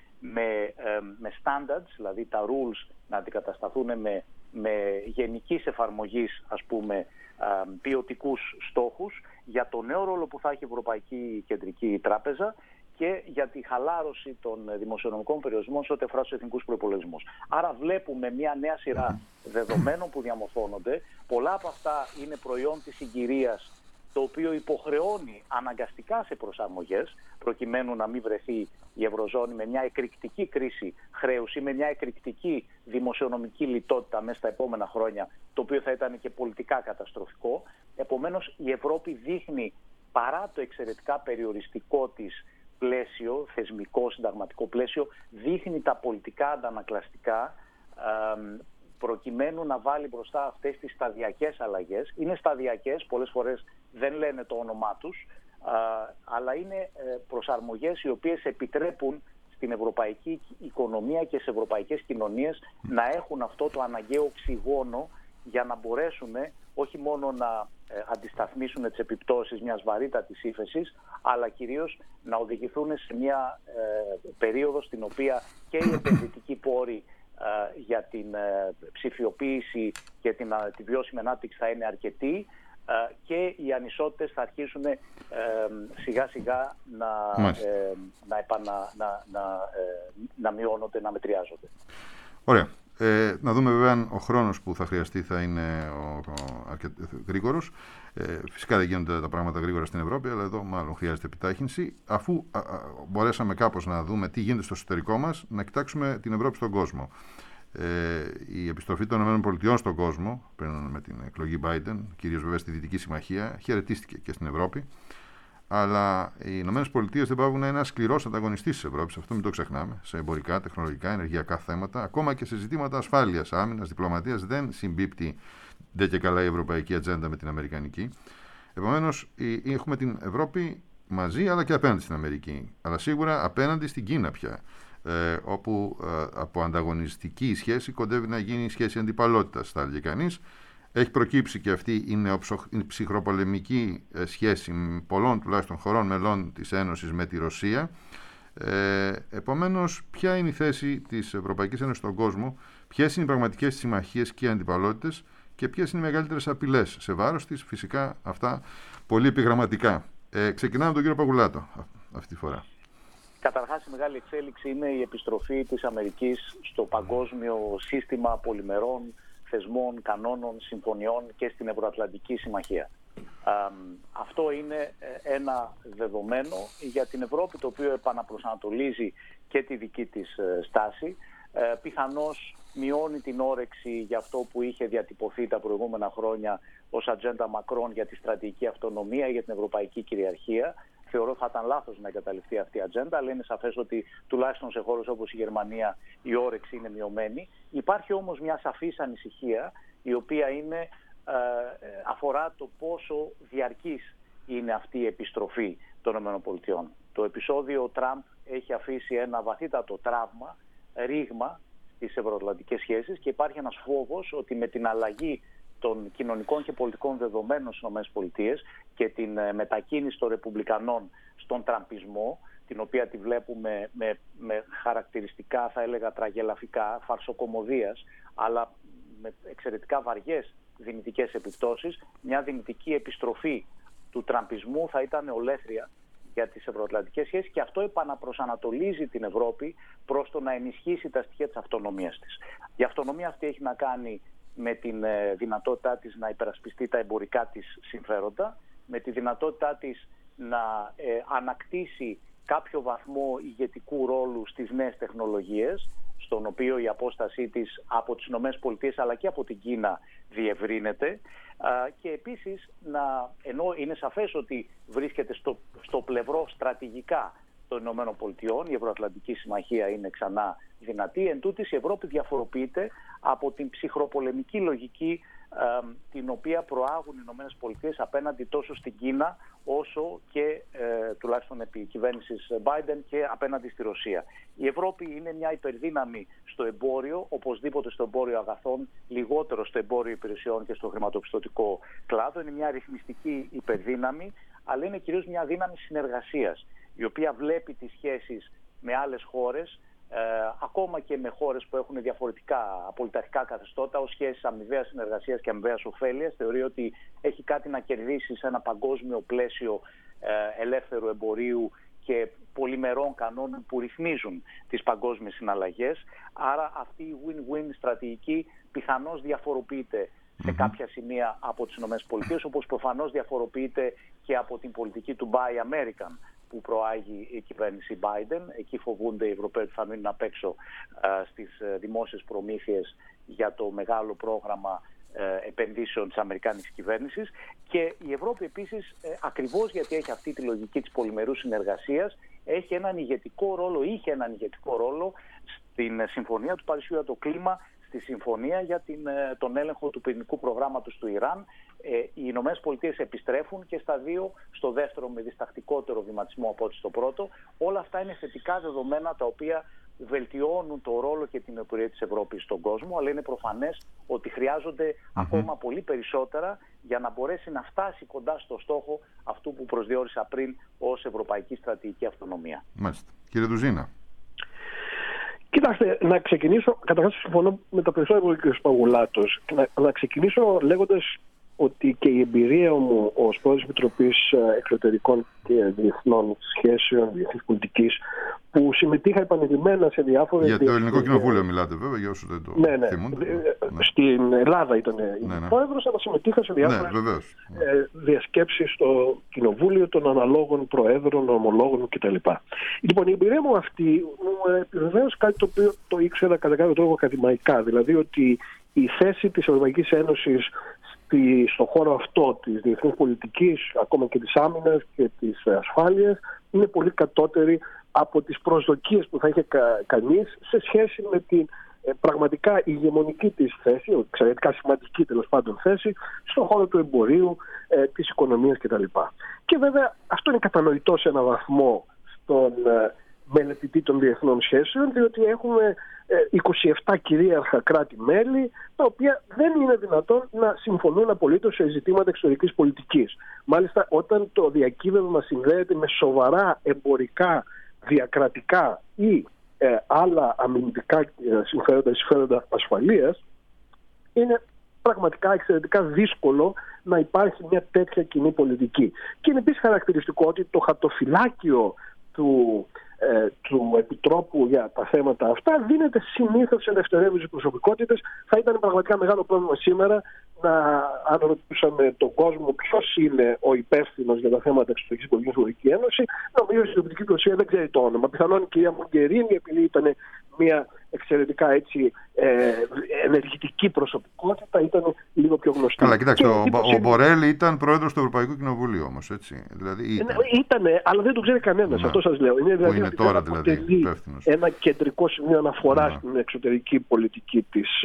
με standards, δηλαδή τα rules να αντικατασταθούν με γενικής εφαρμογής, ας πούμε, ποιοτικούς στόχους, για το νέο ρόλο που θα έχει η Ευρωπαϊκή Κεντρική Τράπεζα και για τη χαλάρωση των δημοσιονομικών περιορισμών σε ό,τι αφορά στους εθνικούς προϋπολογισμούς. Άρα βλέπουμε μια νέα σειρά δεδομένων που διαμορφώνονται. Πολλά από αυτά είναι προϊόν της συγκυρίας, το οποίο υποχρεώνει αναγκαστικά σε προσαρμογές, προκειμένου να μην βρεθεί η Ευρωζώνη με μια εκρηκτική κρίση χρέους ή με μια εκρηκτική δημοσιονομική λιτότητα μέσα στα επόμενα χρόνια, το οποίο θα ήταν και πολιτικά καταστροφικό. Επομένως, η Ευρώπη δείχνει, παρά το εξαιρετικά περιοριστικό της πλαίσιο, θεσμικό, συνταγματικό πλαίσιο, δείχνει τα πολιτικά αντανακλαστικά, προκειμένου να βάλει μπροστά αυτές τις σταδιακές αλλαγές. Είναι σταδιακές, πολλές φορές δεν λένε το όνομά τους, αλλά είναι προσαρμογές οι οποίες επιτρέπουν στην ευρωπαϊκή οικονομία και σε ευρωπαϊκές κοινωνίες να έχουν αυτό το αναγκαίο οξυγόνο για να μπορέσουν όχι μόνο να αντισταθμίσουν τις επιπτώσεις μιας βαρύτατης ύφεσης, αλλά κυρίως να οδηγηθούν σε μια περίοδο στην οποία και οι επενδυτικοί πόροι για την ψηφιοποίηση και τη βιώσιμη ανάπτυξη θα είναι αρκετοί, και οι ανισότητες θα αρχίσουν σιγά σιγά να μειώνονται, να μετριάζονται. Ωραία. Να δούμε βέβαια αν ο χρόνος που θα χρειαστεί θα είναι γρήγορος. Φυσικά δεν γίνονται τα πράγματα γρήγορα στην Ευρώπη, αλλά εδώ μάλλον χρειάζεται επιτάχυνση. Αφού μπορέσαμε κάπως να δούμε τι γίνεται στο εσωτερικό μας, να κοιτάξουμε την Ευρώπη στον κόσμο. Η επιστροφή των ΗΠΑ στον κόσμο, πριν με την εκλογή Biden, κυρίως βέβαια στη Δυτική Συμμαχία, χαιρετίστηκε και στην Ευρώπη. Αλλά οι ΗΠΑ δεν πάβουν να είναι ένας σκληρός ανταγωνιστής της Ευρώπης, αυτό μην το ξεχνάμε, σε εμπορικά, τεχνολογικά, ενεργειακά θέματα, ακόμα και σε ζητήματα ασφάλειας, άμυνας, διπλωματίας. Δεν συμπίπτει ντε και καλά η ευρωπαϊκή ατζέντα με την αμερικανική. Επομένως, έχουμε την Ευρώπη μαζί, αλλά και απέναντι στην Αμερική. Αλλά σίγουρα απέναντι στην Κίνα πια. Όπου από ανταγωνιστική σχέση κοντεύει να γίνει σχέση αντιπαλότητας, θα έλεγε κανείς. Έχει προκύψει και αυτή η ψυχροπολεμική σχέση πολλών τουλάχιστον χωρών μελών της Ένωσης με τη Ρωσία. Επομένως, ποια είναι η θέση της Ευρωπαϊκής Ένωσης στον κόσμο, ποιες είναι οι πραγματικές συμμαχίες και οι αντιπαλότητες και ποιες είναι οι μεγαλύτερες απειλές σε βάρος της, φυσικά αυτά πολύ επιγραμματικά. Ξεκινάμε με τον κύριο Παγουλάτο αυτή τη φορά. Καταρχάς, η μεγάλη εξέλιξη είναι η επιστροφή της Αμερικής στο παγκόσμιο σύστημα πολυμερών θεσμών, κανόνων, συμφωνιών και στην Ευρωατλαντική Συμμαχία. Αυτό είναι ένα δεδομένο για την Ευρώπη, το οποίο επαναπροσανατολίζει και τη δική της στάση. Πιθανώς μειώνει την όρεξη για αυτό που είχε διατυπωθεί τα προηγούμενα χρόνια ως ατζέντα Μακρόν για τη στρατηγική αυτονομία, για την ευρωπαϊκή κυριαρχία. Θεωρώ θα ήταν λάθος να εγκαταλειφθεί αυτή η ατζέντα, αλλά είναι σαφές ότι τουλάχιστον σε χώρες όπως η Γερμανία η όρεξη είναι μειωμένη. Υπάρχει όμως μια σαφής ανησυχία, η οποία αφορά το πόσο διαρκής είναι αυτή η επιστροφή των ΗΠΑ. Το επεισόδιο Τραμπ έχει αφήσει ένα βαθύτατο τραύμα, ρήγμα στις ευρωατλαντικές σχέσεις, και υπάρχει ένας φόβος ότι με την αλλαγή των κοινωνικών και πολιτικών δεδομένων στις ΗΠΑ και την μετακίνηση των ρεπουμπλικανών στον τραμπισμό, την οποία τη βλέπουμε με χαρακτηριστικά, θα έλεγα, τραγελαφικά, φαρσοκομωδίας, αλλά με εξαιρετικά βαριές δυνητικές επιπτώσεις, μια δυνητική επιστροφή του τραμπισμού θα ήταν ολέθρια για τις ευρωατλαντικές σχέσεις, και αυτό επαναπροσανατολίζει την Ευρώπη προς το να ενισχύσει τα στοιχεία της αυτονομίας της. Η αυτονομία αυτή έχει να κάνει με την δυνατότητά της να υπερασπιστεί τα εμπορικά της συμφέροντα, με τη δυνατότητά της να ανακτήσει κάποιο βαθμό ηγετικού ρόλου στις νέες τεχνολογίες, στον οποίο η απόστασή της από τις ΗΠΑ αλλά και από την Κίνα διευρύνεται, και επίσης ενώ είναι σαφές ότι βρίσκεται στο πλευρό στρατηγικά των ΗΠΑ, η Ευρωατλαντική Συμμαχία είναι ξανά δυνατή, εν τούτης η Ευρώπη διαφοροποιείται από την ψυχροπολεμική λογική την οποία προάγουν οι ΗΠΑ απέναντι τόσο στην Κίνα όσο και τουλάχιστον επί κυβέρνησης Biden και απέναντι στη Ρωσία. Η Ευρώπη είναι μια υπερδύναμη στο εμπόριο, οπωσδήποτε στο εμπόριο αγαθών, λιγότερο στο εμπόριο υπηρεσιών και στο χρηματοπιστωτικό κλάδο. Είναι μια ρυθμιστική υπερδύναμη, αλλά είναι κυρίως μια δύναμη συνεργασίας, η οποία βλέπει τις σχέσεις με άλλες χώρες, ακόμα και με χώρες που έχουν διαφορετικά απολυταρχικά καθεστώτα, ως σχέσεις αμοιβαίας συνεργασίας και αμοιβαίας ωφέλειας. Θεωρεί ότι έχει κάτι να κερδίσει σε ένα παγκόσμιο πλαίσιο ελεύθερου εμπορίου και πολυμερών κανόνων που ρυθμίζουν τις παγκόσμιες συναλλαγές. Άρα αυτή η win-win στρατηγική πιθανώς διαφοροποιείται σε κάποια σημεία από τις ΗΠΑ, όπως προφανώς διαφοροποιείται και από την πολιτική του Buy American που προάγει η κυβέρνηση Biden. Εκεί φοβούνται οι Ευρωπαίοι ότι θα μείνουν απ' έξω στις δημόσιες προμήθειες για το μεγάλο πρόγραμμα επενδύσεων της αμερικάνικης κυβέρνησης. Και η Ευρώπη επίσης, ακριβώς γιατί έχει αυτή τη λογική της πολυμερούς συνεργασίας, είχε έναν ηγετικό ρόλο στην Συμφωνία του Παρισιού για το κλίμα, στη Συμφωνία για τον έλεγχο του πυρηνικού προγράμματος του Ιράν. Οι Ηνωμένες Πολιτείες επιστρέφουν και στα δύο, στο δεύτερο με διστακτικότερο βηματισμό από ό,τι στο πρώτο. Όλα αυτά είναι θετικά δεδομένα, τα οποία βελτιώνουν το ρόλο και την εμπειρία της Ευρώπης στον κόσμο, αλλά είναι προφανές ότι χρειάζονται ακόμα πολύ περισσότερα για να μπορέσει να φτάσει κοντά στο στόχο αυτού που προσδιορίσα πριν ως Ευρωπαϊκή Στρατηγική Αυτονομία. Μάλιστα. Κύριε Ντουζίνα. Κοιτάξτε, να ξεκινήσω, καταρχάς συμφωνώ με τα περισσότερα που είπε ο κ. Παγουλάτος, να ξεκινήσω λέγοντας ότι και η εμπειρία μου ως πρόεδρος Επιτροπής Εξωτερικών και Διεθνών Σχέσεων, Διεθνής Πολιτικής, που συμμετείχα επανειλημμένα σε διάφορες... Για το Ελληνικό Κοινοβούλιο μιλάτε βέβαια, για όσους δεν το θυμούνται. Στην Ελλάδα ήταν πρόεδρος, αλλά συμμετείχα σε διάφορες διασκέψεις στο Κοινοβούλιο των αναλόγων προέδρων, ομολόγων κτλ. Λοιπόν, η εμπειρία μου αυτή μου επιβεβαίωσε κάτι το οποίο το ήξερα κατά κάποιο τρόπο ακαδημαϊκά, δηλαδή ότι η θέση της Ευρωπαϊκής Ένωσης στον χώρο αυτό της διεθνούς πολιτικής, ακόμα και της άμυνας και της ασφάλειας, είναι πολύ κατώτερη από τις προσδοκίες που θα είχε κανείς σε σχέση με την πραγματικά ηγεμονική της θέση, εξαιρετικά σημαντική τέλος πάντων θέση, στον χώρο του εμπορίου, της οικονομίας κτλ. Και βέβαια αυτό είναι κατανοητό σε έναν βαθμό στον μελετητή των διεθνών σχέσεων, διότι έχουμε 27 κυρίαρχα κράτη-μέλη, τα οποία δεν είναι δυνατόν να συμφωνούν απολύτως σε ζητήματα εξωτερικής πολιτικής. Μάλιστα, όταν το διακύβευμα συνδέεται με σοβαρά εμπορικά, διακρατικά ή άλλα αμυντικά συμφέροντα ασφαλείας, είναι πραγματικά εξαιρετικά δύσκολο να υπάρχει μια τέτοια κοινή πολιτική. Και είναι επίσης χαρακτηριστικό ότι το χαρτοφυλάκιο του Επιτρόπου για τα θέματα αυτά δίνεται συνήθως σε δευτερεύουσες προσωπικότητες. Θα ήταν πραγματικά μεγάλο πρόβλημα σήμερα αν ρωτούσαμε τον κόσμο ποιος είναι ο υπεύθυνος για τα θέματα εξωτερικής πολιτικής στην Ευρωπαϊκή Ένωση. Νομίζω ότι η Συντηρητική Ρωσία δεν ξέρει το όνομα. Πιθανόν η κυρία Μογκερίνη, επειδή ήταν μια εξαιρετικά ενεργητική προσωπικότητα, ήταν λίγο πιο γνωστή. Καλά, κοιτάξτε, ο Μπορέλ ήταν πρόεδρος του Ευρωπαϊκού Κοινοβουλίου όμως, έτσι. Δηλαδή ήτανε, αλλά δεν το ξέρει κανένας, αυτό σας λέω. Είναι δηλαδή ότι τώρα αποτελεί ένα κεντρικό σημείο αναφορά στην εξωτερική πολιτική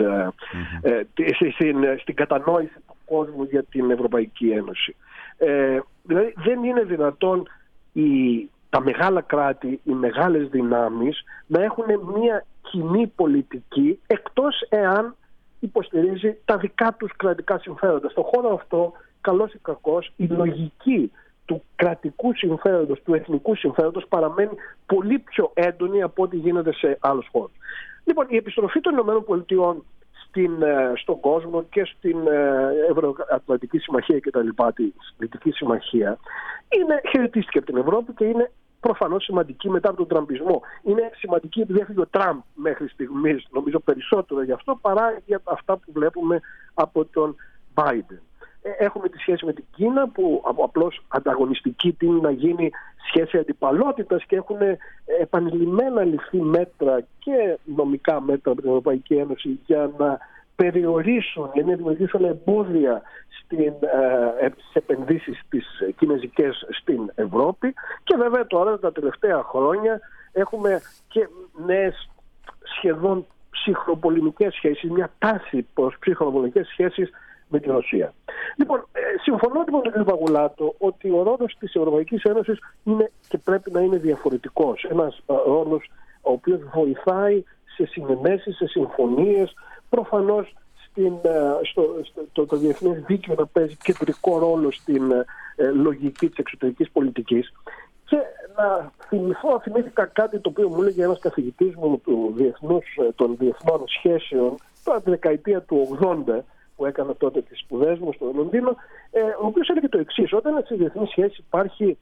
στην κατανόηση του κόσμου για την Ευρωπαϊκή Ένωση. Δηλαδή δεν είναι δυνατόν τα μεγάλα κράτη, οι μεγάλες δυνάμεις να έχουν μια κοινή πολιτική εκτός εάν υποστηρίζει τα δικά τους κρατικά συμφέροντα. Στον χώρο αυτό, καλώς ή κακώς, η λογική του κρατικού συμφέροντος, του εθνικού συμφέροντος παραμένει πολύ πιο έντονη από ό,τι γίνεται σε άλλους χώρους. Λοιπόν, η επιστροφή των ΗΠΑ στον κόσμο και στην Ευρωατλαντική Συμμαχία και τα λοιπά, τη Δυτική Συμμαχία, χαιρετίστηκε από την Ευρώπη και είναι προφανώς σημαντική μετά από τον τραμπισμό. Είναι σημαντική επειδή έφυγε ο Τραμπ μέχρι στιγμής, νομίζω περισσότερο γι' αυτό παρά για αυτά που βλέπουμε από τον Biden. Έχουμε τη σχέση με την Κίνα που απλώς ανταγωνιστική τείνει να γίνει σχέση αντιπαλότητας και έχουν επανειλημμένα ληφθεί μέτρα και νομικά μέτρα από την Ευρωπαϊκή Ένωση για να περιορίσουν, για να δημιουργήσουν εμπόδια στις επενδύσεις τις κινέζικες στην Ευρώπη. Και βέβαια τώρα τα τελευταία χρόνια έχουμε και νέες σχεδόν ψυχροπολεμικές σχέσεις, μια τάση προς ψυχροπολεμικές σχέσεις με τη Ρωσία. Λοιπόν, συμφωνώ με τον κ. Παγουλάτο ότι ο ρόλος της Ευρωπαϊκής Ένωσης είναι και πρέπει να είναι διαφορετικός. Ένας ρόλος ο οποίος βοηθάει σε συνενέσεις, σε συμφωνίες, προφανώς το διεθνές δίκαιο να παίζει κεντρικό ρόλο στην λογική της εξωτερικής πολιτικής. Και να θυμήθηκα κάτι το οποίο μου έλεγε ένας καθηγητής μου των διεθνών σχέσεων τώρα τη δεκαετία του 80, που έκανα τότε τις σπουδές μου στο Λονδίνο, ο οποίος έλεγε το εξής: όταν στις διεθνείς σχέσεις υπάρχει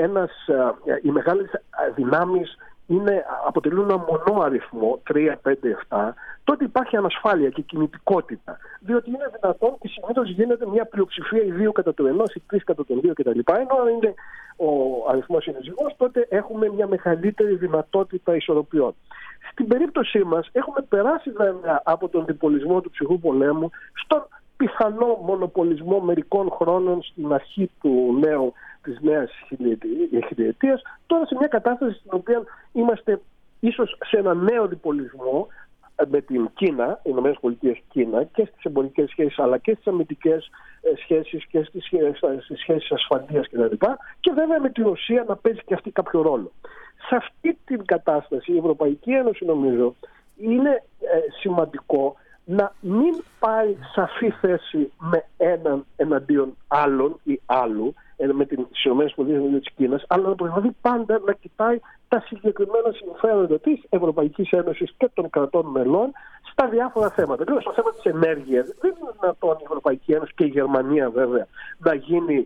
οι μεγάλες δυνάμεις αποτελούν ένα μονό αριθμό, 3, 5, 7, τότε υπάρχει ανασφάλεια και κινητικότητα. Διότι είναι δυνατόν και συνήθως γίνεται μια πλειοψηφία οι 2 κατά το 1, οι 3 κατά το 2 κτλ. Ενώ αν είναι ο αριθμός είναι ζυγός, τότε έχουμε μια μεγαλύτερη δυνατότητα ισορροπιών. Στην περίπτωσή μας έχουμε περάσει βέβαια από τον διπολισμό του ψυχρού πολέμου στον πιθανό μονοπολισμό μερικών χρόνων στην αρχή της νέας χιλιετίας, τώρα σε μια κατάσταση στην οποία είμαστε ίσως σε ένα νέο διπολισμό με την Κίνα, οι ΗΠΑ Κίνα, και στις εμπορικές σχέσεις αλλά και στις αμυντικές σχέσεις και στις σχέσεις ασφαλείας κτλ. Και βέβαια με τη Ρωσία να παίζει και αυτή κάποιο ρόλο. Σε αυτή την κατάσταση η Ευρωπαϊκή Ένωση, νομίζω, είναι σημαντικό να μην πάρει σαφή θέση με έναν εναντίον άλλων ή άλλου, με τις ΗΠΑ της Κίνας, αλλά να προσπαθεί πάντα να κοιτάει τα συγκεκριμένα συμφέροντα της Ευρωπαϊκής Ένωσης και των κρατών μελών στα διάφορα θέματα. Δηλαδή, στο θέμα της ενέργειας, δεν είναι δυνατόν η Ευρωπαϊκή Ένωση και η Γερμανία βέβαια να γίνει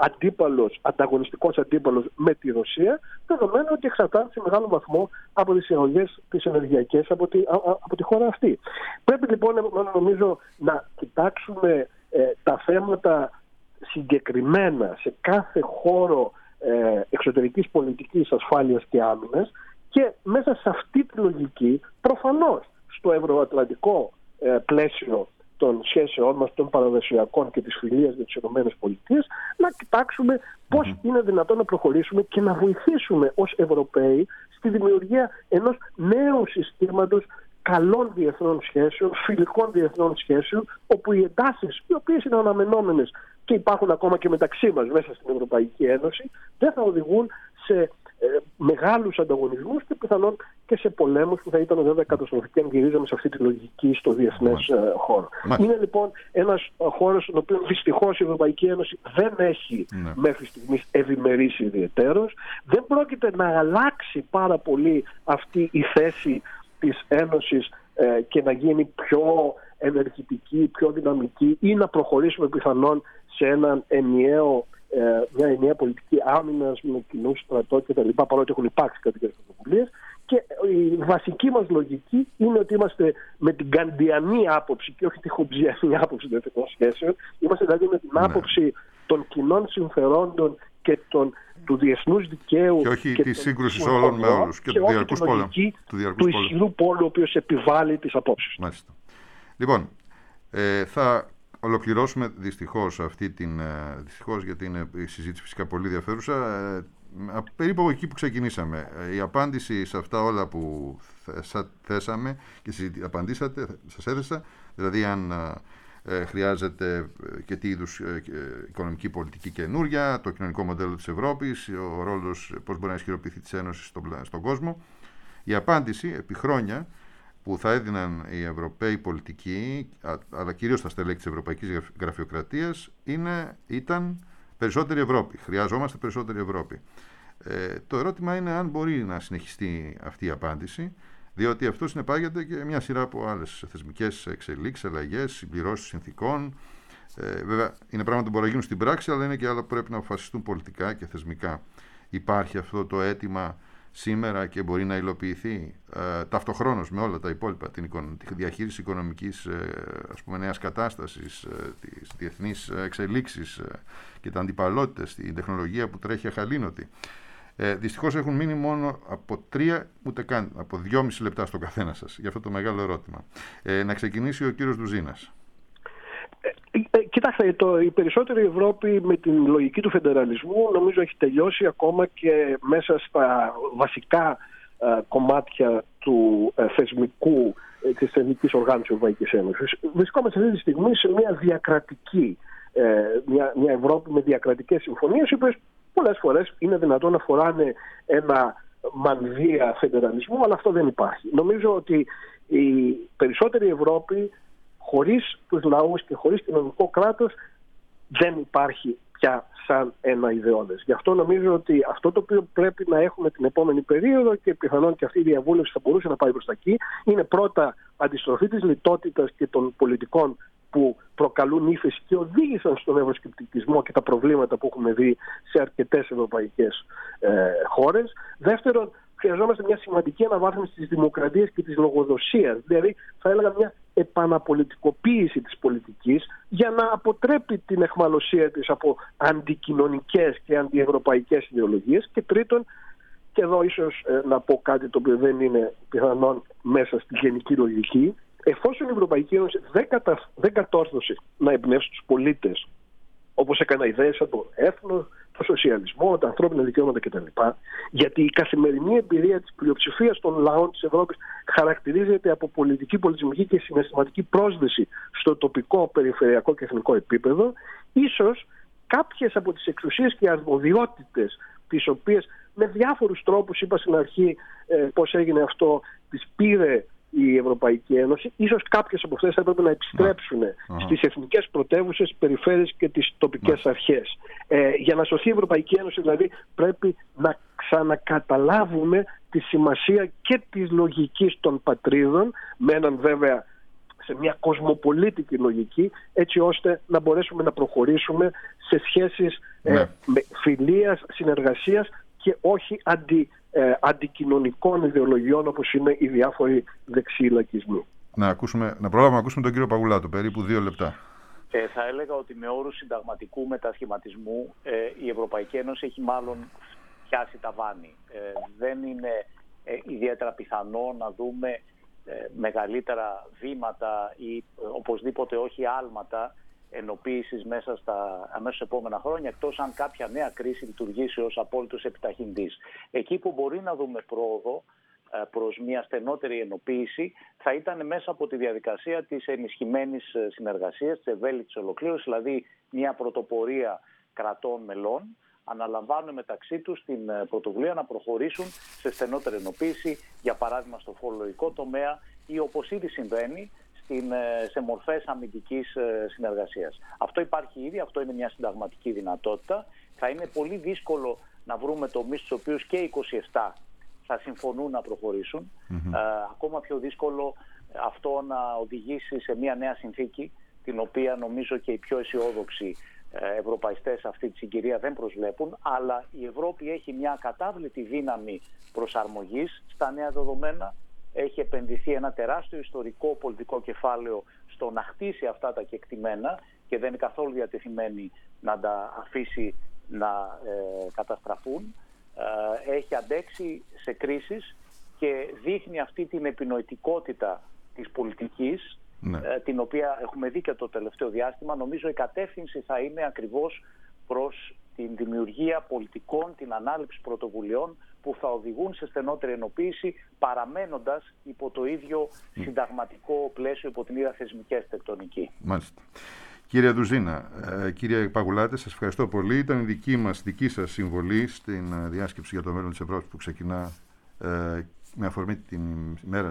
ανταγωνιστικός αντίπαλος με τη Ρωσία, δεδομένου ότι εξαρτάται σε μεγάλο βαθμό από τις εισαγωγές τις ενεργειακές από τη χώρα αυτή. Πρέπει λοιπόν, νομίζω, να κοιτάξουμε τα θέματα συγκεκριμένα σε κάθε χώρο εξωτερικής πολιτικής, ασφάλειας και άμυνας, και μέσα σε αυτή τη λογική προφανώς στο ευρωατλαντικό πλαίσιο των σχέσεών μας, των παραδοσιακών και της φιλίας με τις ΗΠΑ, να κοιτάξουμε πώς είναι δυνατόν να προχωρήσουμε και να βοηθήσουμε ως Ευρωπαίοι στη δημιουργία ενός νέου συστήματος καλών διεθνών σχέσεων, φιλικών διεθνών σχέσεων, όπου οι εντάσεις, οι οποίες είναι αναμενόμενες και υπάρχουν ακόμα και μεταξύ μας μέσα στην Ευρωπαϊκή Ένωση, δεν θα οδηγούν σε μεγάλους ανταγωνισμούς και πιθανόν και σε πολέμους που θα ήταν βέβαια καταστροφικοί αν γυρίζαμε σε αυτή τη λογική στο διεθνές χώρο. Είναι λοιπόν ένας χώρος στον οποίο δυστυχώς η Ευρωπαϊκή Ένωση δεν έχει μέχρι στιγμής ευημερήσει ιδιαιτέρως. Δεν πρόκειται να αλλάξει πάρα πολύ αυτή η θέση της Ένωσης και να γίνει πιο ενεργητική, πιο δυναμική, ή να προχωρήσουμε πιθανόν σε μια ενιαία πολιτική άμυνας με κοινού στρατό κτλ. Παρότι έχουν υπάρξει κάποιες πρωτοβουλίες. Και η βασική μας λογική είναι ότι είμαστε με την καντιανή άποψη και όχι τη χομπζιανή άποψη των εθνικών σχέσεων. Είμαστε δηλαδή με την άποψη των κοινών συμφερόντων και του διεθνούς δικαίου. Και όχι τη σύγκρουση όλων με όλους. Και του διαρκούς πόλεμου. Του ισχυρού πόλου, ο οποίος επιβάλλει τις απόψεις. Μάλιστα. Λοιπόν, θα ολοκληρώσουμε δυστυχώς δυστυχώς, γιατί είναι η συζήτηση φυσικά πολύ ενδιαφέρουσα, περίπου από εκεί που ξεκινήσαμε. Η απάντηση σε αυτά όλα που θέσαμε και απαντήσατε, σας έθεσα, δηλαδή αν χρειάζεται και τι είδους οικονομική πολιτική καινούρια, το κοινωνικό μοντέλο της Ευρώπης, ο ρόλος, πώς μπορεί να ισχυροποιηθεί της Ένωσης στον κόσμο. Η απάντηση επί χρόνια που θα έδιναν οι Ευρωπαίοι πολιτικοί, αλλά κυρίως τα στελέχη της Ευρωπαϊκής Γραφειοκρατίας, ήταν περισσότερη Ευρώπη. Χρειαζόμαστε περισσότερη Ευρώπη. Το ερώτημα είναι αν μπορεί να συνεχιστεί αυτή η απάντηση, διότι αυτό συνεπάγεται και μια σειρά από άλλες θεσμικές εξελίξεις, αλλαγές, συμπληρώσεις συνθηκών. Βέβαια, είναι πράγματα που μπορεί να γίνουν στην πράξη, αλλά είναι και άλλα που πρέπει να αποφασιστούν πολιτικά και θεσμικά. Υπάρχει αυτό το αίτημα σήμερα και μπορεί να υλοποιηθεί ταυτοχρόνως με όλα τα υπόλοιπα, τη διαχείριση οικονομικής νέας κατάστασης, τις διεθνείς εξελίξεις και τα αντιπαλότητες, την τεχνολογία που τρέχει αχαλήνωτη. Δυστυχώς έχουν μείνει μόνο από 3, ούτε καν, από 2,5 λεπτά στο καθένα σας για αυτό το μεγάλο ερώτημα. Να ξεκινήσει ο κύριος Ντουζίνας. Κοιτάξτε, η περισσότερη Ευρώπη με την λογική του φεντεραλισμού νομίζω έχει τελειώσει ακόμα και μέσα στα βασικά κομμάτια του της θεσμικής οργάνωσης της Ευρωπαϊκής Ένωσης. Βρισκόμαστε αυτή τη στιγμή σε μια διακρατική, μια Ευρώπη με διακρατικές συμφωνίες, οι οποίες πολλές φορές είναι δυνατόν να φοράνε ένα μανδύα φεντεραλισμού, αλλά αυτό δεν υπάρχει. Νομίζω ότι η περισσότερη Ευρώπη, χωρίς τους λαούς και χωρίς κοινωνικό κράτος, δεν υπάρχει πια σαν ένα ιδεώδες. Γι' αυτό νομίζω ότι αυτό το οποίο πρέπει να έχουμε την επόμενη περίοδο, και πιθανόν και αυτή η διαβούλευση θα μπορούσε να πάει προς τα εκεί, είναι πρώτα αντιστροφή της λιτότητας και των πολιτικών που προκαλούν ύφεση και οδήγησαν στον ευρωσκεπτικισμό και τα προβλήματα που έχουμε δει σε αρκετές ευρωπαϊκές χώρες. Δεύτερον, χρειαζόμαστε μια σημαντική αναβάθμιση της δημοκρατίας και της λογοδοσίας. Δηλαδή, θα έλεγα μια επαναπολιτικοποίηση της πολιτικής για να αποτρέπει την αιχμαλωσία της από αντικοινωνικές και αντιευρωπαϊκές ιδεολογίες. Και τρίτον, και εδώ ίσως να πω κάτι το οποίο δεν είναι πιθανόν μέσα στη γενική λογική, εφόσον η Ευρωπαϊκή Ένωση δεν κατόρθωσε να εμπνεύσει τους πολίτες, όπως έκανα ιδέες σαν το έθνος, το σοσιαλισμό, τα ανθρώπινα δικαιώματα κτλ. Γιατί η καθημερινή εμπειρία της πλειοψηφίας των λαών της Ευρώπης χαρακτηρίζεται από πολιτική, πολιτισμική και συναισθηματική πρόσδεση στο τοπικό, περιφερειακό και εθνικό επίπεδο. Ίσως κάποιες από τις εξουσίες και αρμοδιότητες, τις οποίες με διάφορους τρόπους, είπα στην αρχή πώς έγινε αυτό, τις πήρε η Ευρωπαϊκή Ένωση, ίσως κάποιες από αυτές θα έπρεπε να επιστρέψουν στις εθνικές πρωτεύουσες, περιφέρειες και τις τοπικές αρχές. Για να σωθεί η Ευρωπαϊκή Ένωση, δηλαδή, πρέπει να ξανακαταλάβουμε τη σημασία και της λογικής των πατρίδων, με έναν βέβαια σε μια κοσμοπολίτικη λογική, έτσι ώστε να μπορέσουμε να προχωρήσουμε σε σχέσεις φιλίας, συνεργασίας και όχι αντικοινωνικών ιδεολογιών όπως είναι οι διάφοροι δεξιοί λαϊκισμοί. Να προλάβουμε να ακούσουμε τον κύριο Παγουλάτο, περίπου 2 λεπτά. Θα έλεγα ότι με όρους συνταγματικού μετασχηματισμού η Ευρωπαϊκή Ένωση έχει μάλλον πιάσει ταβάνι. Δεν είναι ιδιαίτερα πιθανό να δούμε μεγαλύτερα βήματα ή οπωσδήποτε όχι άλματα ενοποίησης μέσα στα αμέσως επόμενα χρόνια, εκτός αν κάποια νέα κρίση λειτουργήσει ως απόλυτος επιταχυντής. Εκεί που μπορεί να δούμε πρόοδο προς μια στενότερη ενοποίηση θα ήταν μέσα από τη διαδικασία της ενισχυμένης συνεργασίας, της ευέλικτης ολοκλήρωσης, δηλαδή μια πρωτοπορία κρατών μελών αναλαμβάνουν μεταξύ τους την πρωτοβουλία να προχωρήσουν σε στενότερη ενοποίηση, για παράδειγμα στο φορολογικό τομέα ή όπως ήδη συμβαίνει σε μορφές αμυντικής συνεργασίας. Αυτό υπάρχει ήδη, αυτό είναι μια συνταγματική δυνατότητα. Θα είναι πολύ δύσκολο να βρούμε τομείς στους οποίους και οι 27 θα συμφωνούν να προχωρήσουν. Ακόμα πιο δύσκολο αυτό να οδηγήσει σε μια νέα συνθήκη, την οποία νομίζω και οι πιο αισιόδοξοι ευρωπαϊστές αυτή τη συγκυρία δεν προσβλέπουν, αλλά η Ευρώπη έχει μια ακατάβλητη δύναμη προσαρμογής στα νέα δεδομένα. Έχει επενδυθεί ένα τεράστιο ιστορικό πολιτικό κεφάλαιο στο να χτίσει αυτά τα κεκτημένα και δεν είναι καθόλου διατεθειμένη να τα αφήσει να καταστραφούν. Έχει αντέξει σε κρίσεις και δείχνει αυτή την επινοητικότητα της πολιτικής, την οποία έχουμε δει και το τελευταίο διάστημα. Νομίζω η κατεύθυνση θα είναι ακριβώς προς την δημιουργία πολιτικών, την ανάληψη πρωτοβουλειών που θα οδηγούν σε στενότερη ενοποίηση, παραμένοντας υπό το ίδιο συνταγματικό πλαίσιο, υπό την ίδια θεσμική αρχιτεκτονική. Μάλιστα. Κύριε Ντουζίνα, κύριε Παγουλάτε, σας ευχαριστώ πολύ. Ήταν η δική σας συμβολή στην διάσκεψη για το μέλλον της Ευρώπης που ξεκινά με αφορμή την ημέρα